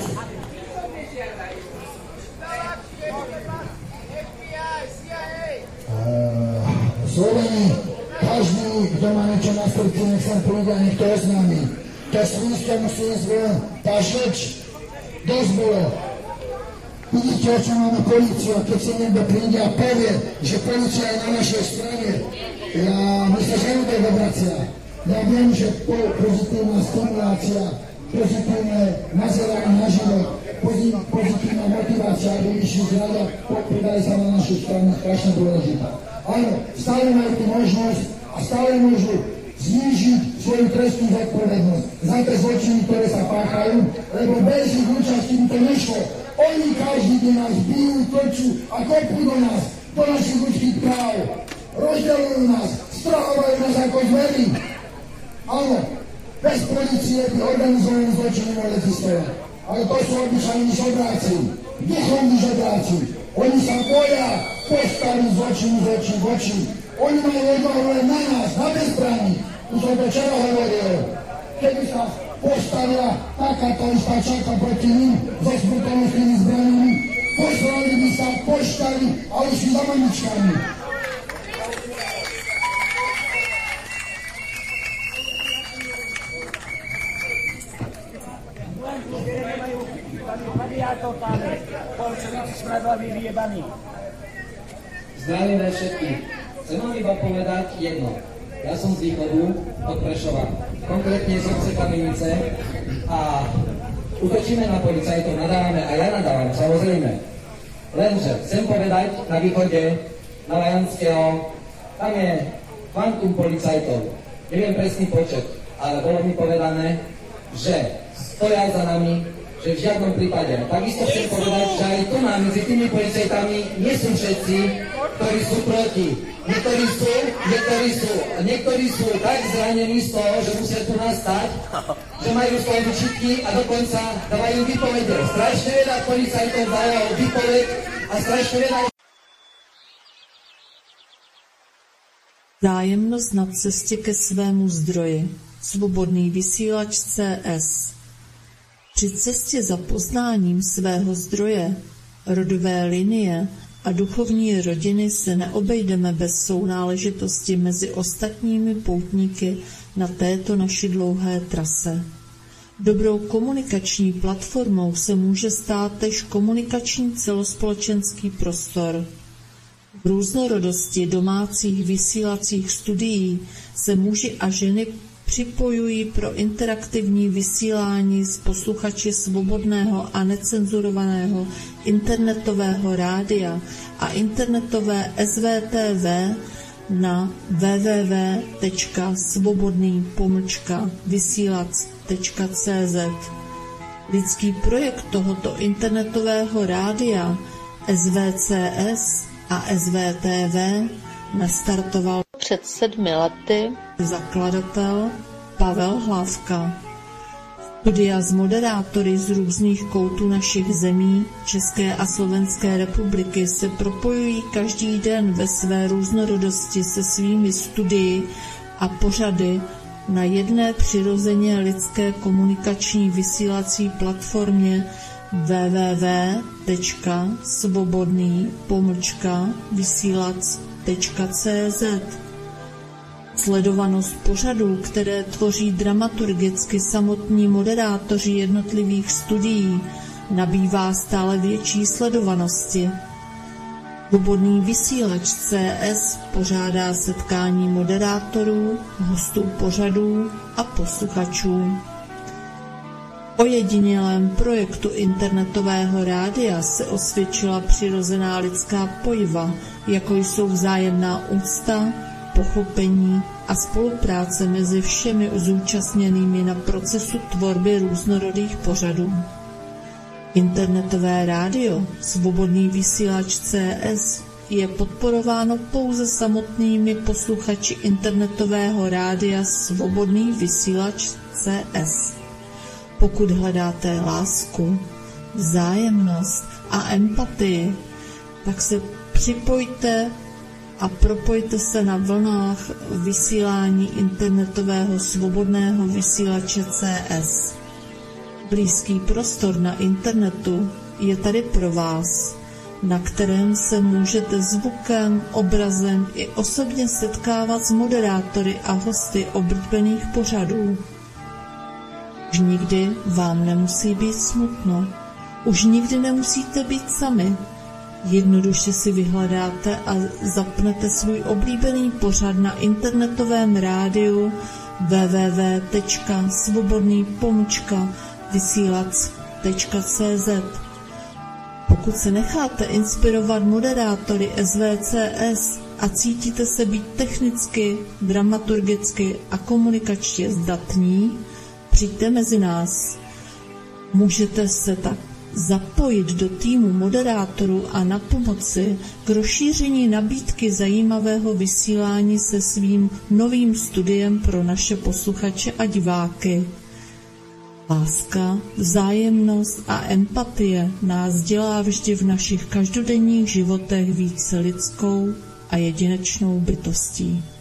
Sloveni, každý, kto má niečo na srdci, nech sa príde a nech to oznámi. To svíčka musí ísť von, tá žeč, dosť bolo. Vidíte, o čom máme políciu, a keď si niekto príde a povie, že polícia je na našej strane, my sa žalúdej obracia. Ja viem, že pozitívna stimulácia, pozitívne nazeranie na život, pozitívna motivácia, aby vyšli z rada, pridali sa na našu stranu, strašne dôležitá. Áno, stále majú tú možnosť a stále môžu znížiť svoju trestnú zodpovednosť za tie zločiny, ktoré sa páchajú, lebo bez ich účasti by to nešlo. Oni každý deň nás bijú, točú a kopú do nás, do našich ľudských práv. Rozdeľujú nás, strahovajú nás ako zvery. Áno, bez polície by organizované zločiny mohli existovať. Ale to sú obyčajní žobráci, duchovní žobráci. Oni sa boja postaviť zločinu z očí v oči. Oni majú odvahu len na nás, na bezbraní. Tu som to včera hovoril. Keby sa postavila takáto istá čaka proti ním so smrtonosnými zbraniami, poslali by sa poštali a išli za mamičkami. Zdravím vás všetkých. Chcem vám iba povedať jedno. Ja som z východu, od Prešova, konkrétne z obce Kamenice a útočíme na policajtov, nadávame a ja nadávam, samozrejme. Lenže chcem povedať, na východe, na Lajanského, tam je kvantum policajtov. Neviem presný počet, ale bolo mi povedané, že stoja za nami, že v žiadnom prípade. Takisto chcem povedať, že aj tu nám medzi tými policajtami nie sú všetci, ktorí sú proti. Niektorí sú tak zranení z toho, že musia tu nastať, že majú z toho vyčitky a dokonca dávajú výpovede. Strašne veľa policajtov dávajú výpoveď a strašne veľa... Vzájemnost na cestě ke svému zdroji. Svobodný vysílač CS. Při cestě za poznáním svého zdroje, rodové linie a duchovní rodiny se neobejdeme bez sounáležitosti mezi ostatními poutníky na této naší dlouhé trase. Dobrou komunikační platformou se může stát též komunikační celospolečenský prostor. V různorodosti domácích vysílacích studií se muži a ženy připojují pro interaktivní vysílání s posluchači svobodného a necenzurovaného internetového rádia a internetové SVTV na www.svobodný-vysílac.cz. Lidský projekt tohoto internetového rádia SVCS a SVTV nastartoval před 7 lety zakladatel Pavel Hlavka. Studia s moderátory z různých koutů našich zemí, České a Slovenské republiky se propojují každý den ve své různorodosti se svými studii a pořady na jedné přirozeně lidské komunikační vysílací platformě www.svobodný-vysílac.cz. Sledovanost pořadů, které tvoří dramaturgicky samotní moderátoři jednotlivých studií, nabývá stále větší sledovanosti. Svobodný vysílač CS pořádá setkání moderátorů, hostů pořadů a posluchačů. Ojedinělém projektu internetového rádia se osvědčila přirozená lidská pojiva, jako jsou vzájemná úcta, pochopení a spolupráce mezi všemi zúčastněnými na procesu tvorby různorodých pořadů. Internetové rádio Svobodný vysílač CS je podporováno pouze samotnými posluchači internetového rádia Svobodný vysílač CS. Pokud hledáte lásku, vzájemnost a empatii, tak se připojte a propojte se na vlnách vysílání internetového svobodného vysílače CS. Blízký prostor na internetu je tady pro vás, na kterém se můžete zvukem, obrazem i osobně setkávat s moderátory a hosty oblíbených pořadů. Už nikdy vám nemusí být smutno, už nikdy nemusíte být sami. Jednoduše si vyhledáte a zapnete svůj oblíbený pořad na internetovém rádiu www.svobodný-vysílac.cz. Pokud se necháte inspirovat moderátory SVCS a cítíte se být technicky, dramaturgicky a komunikačně zdatní, přijďte mezi nás. Můžete se tak zapojit do týmu moderátorů a napomoci k rozšíření nabídky zajímavého vysílání se svým novým studiem pro naše posluchače a diváky. Láska, vzájemnost a empatie nás dělá vždy v našich každodenních životech více lidskou a jedinečnou bytostí.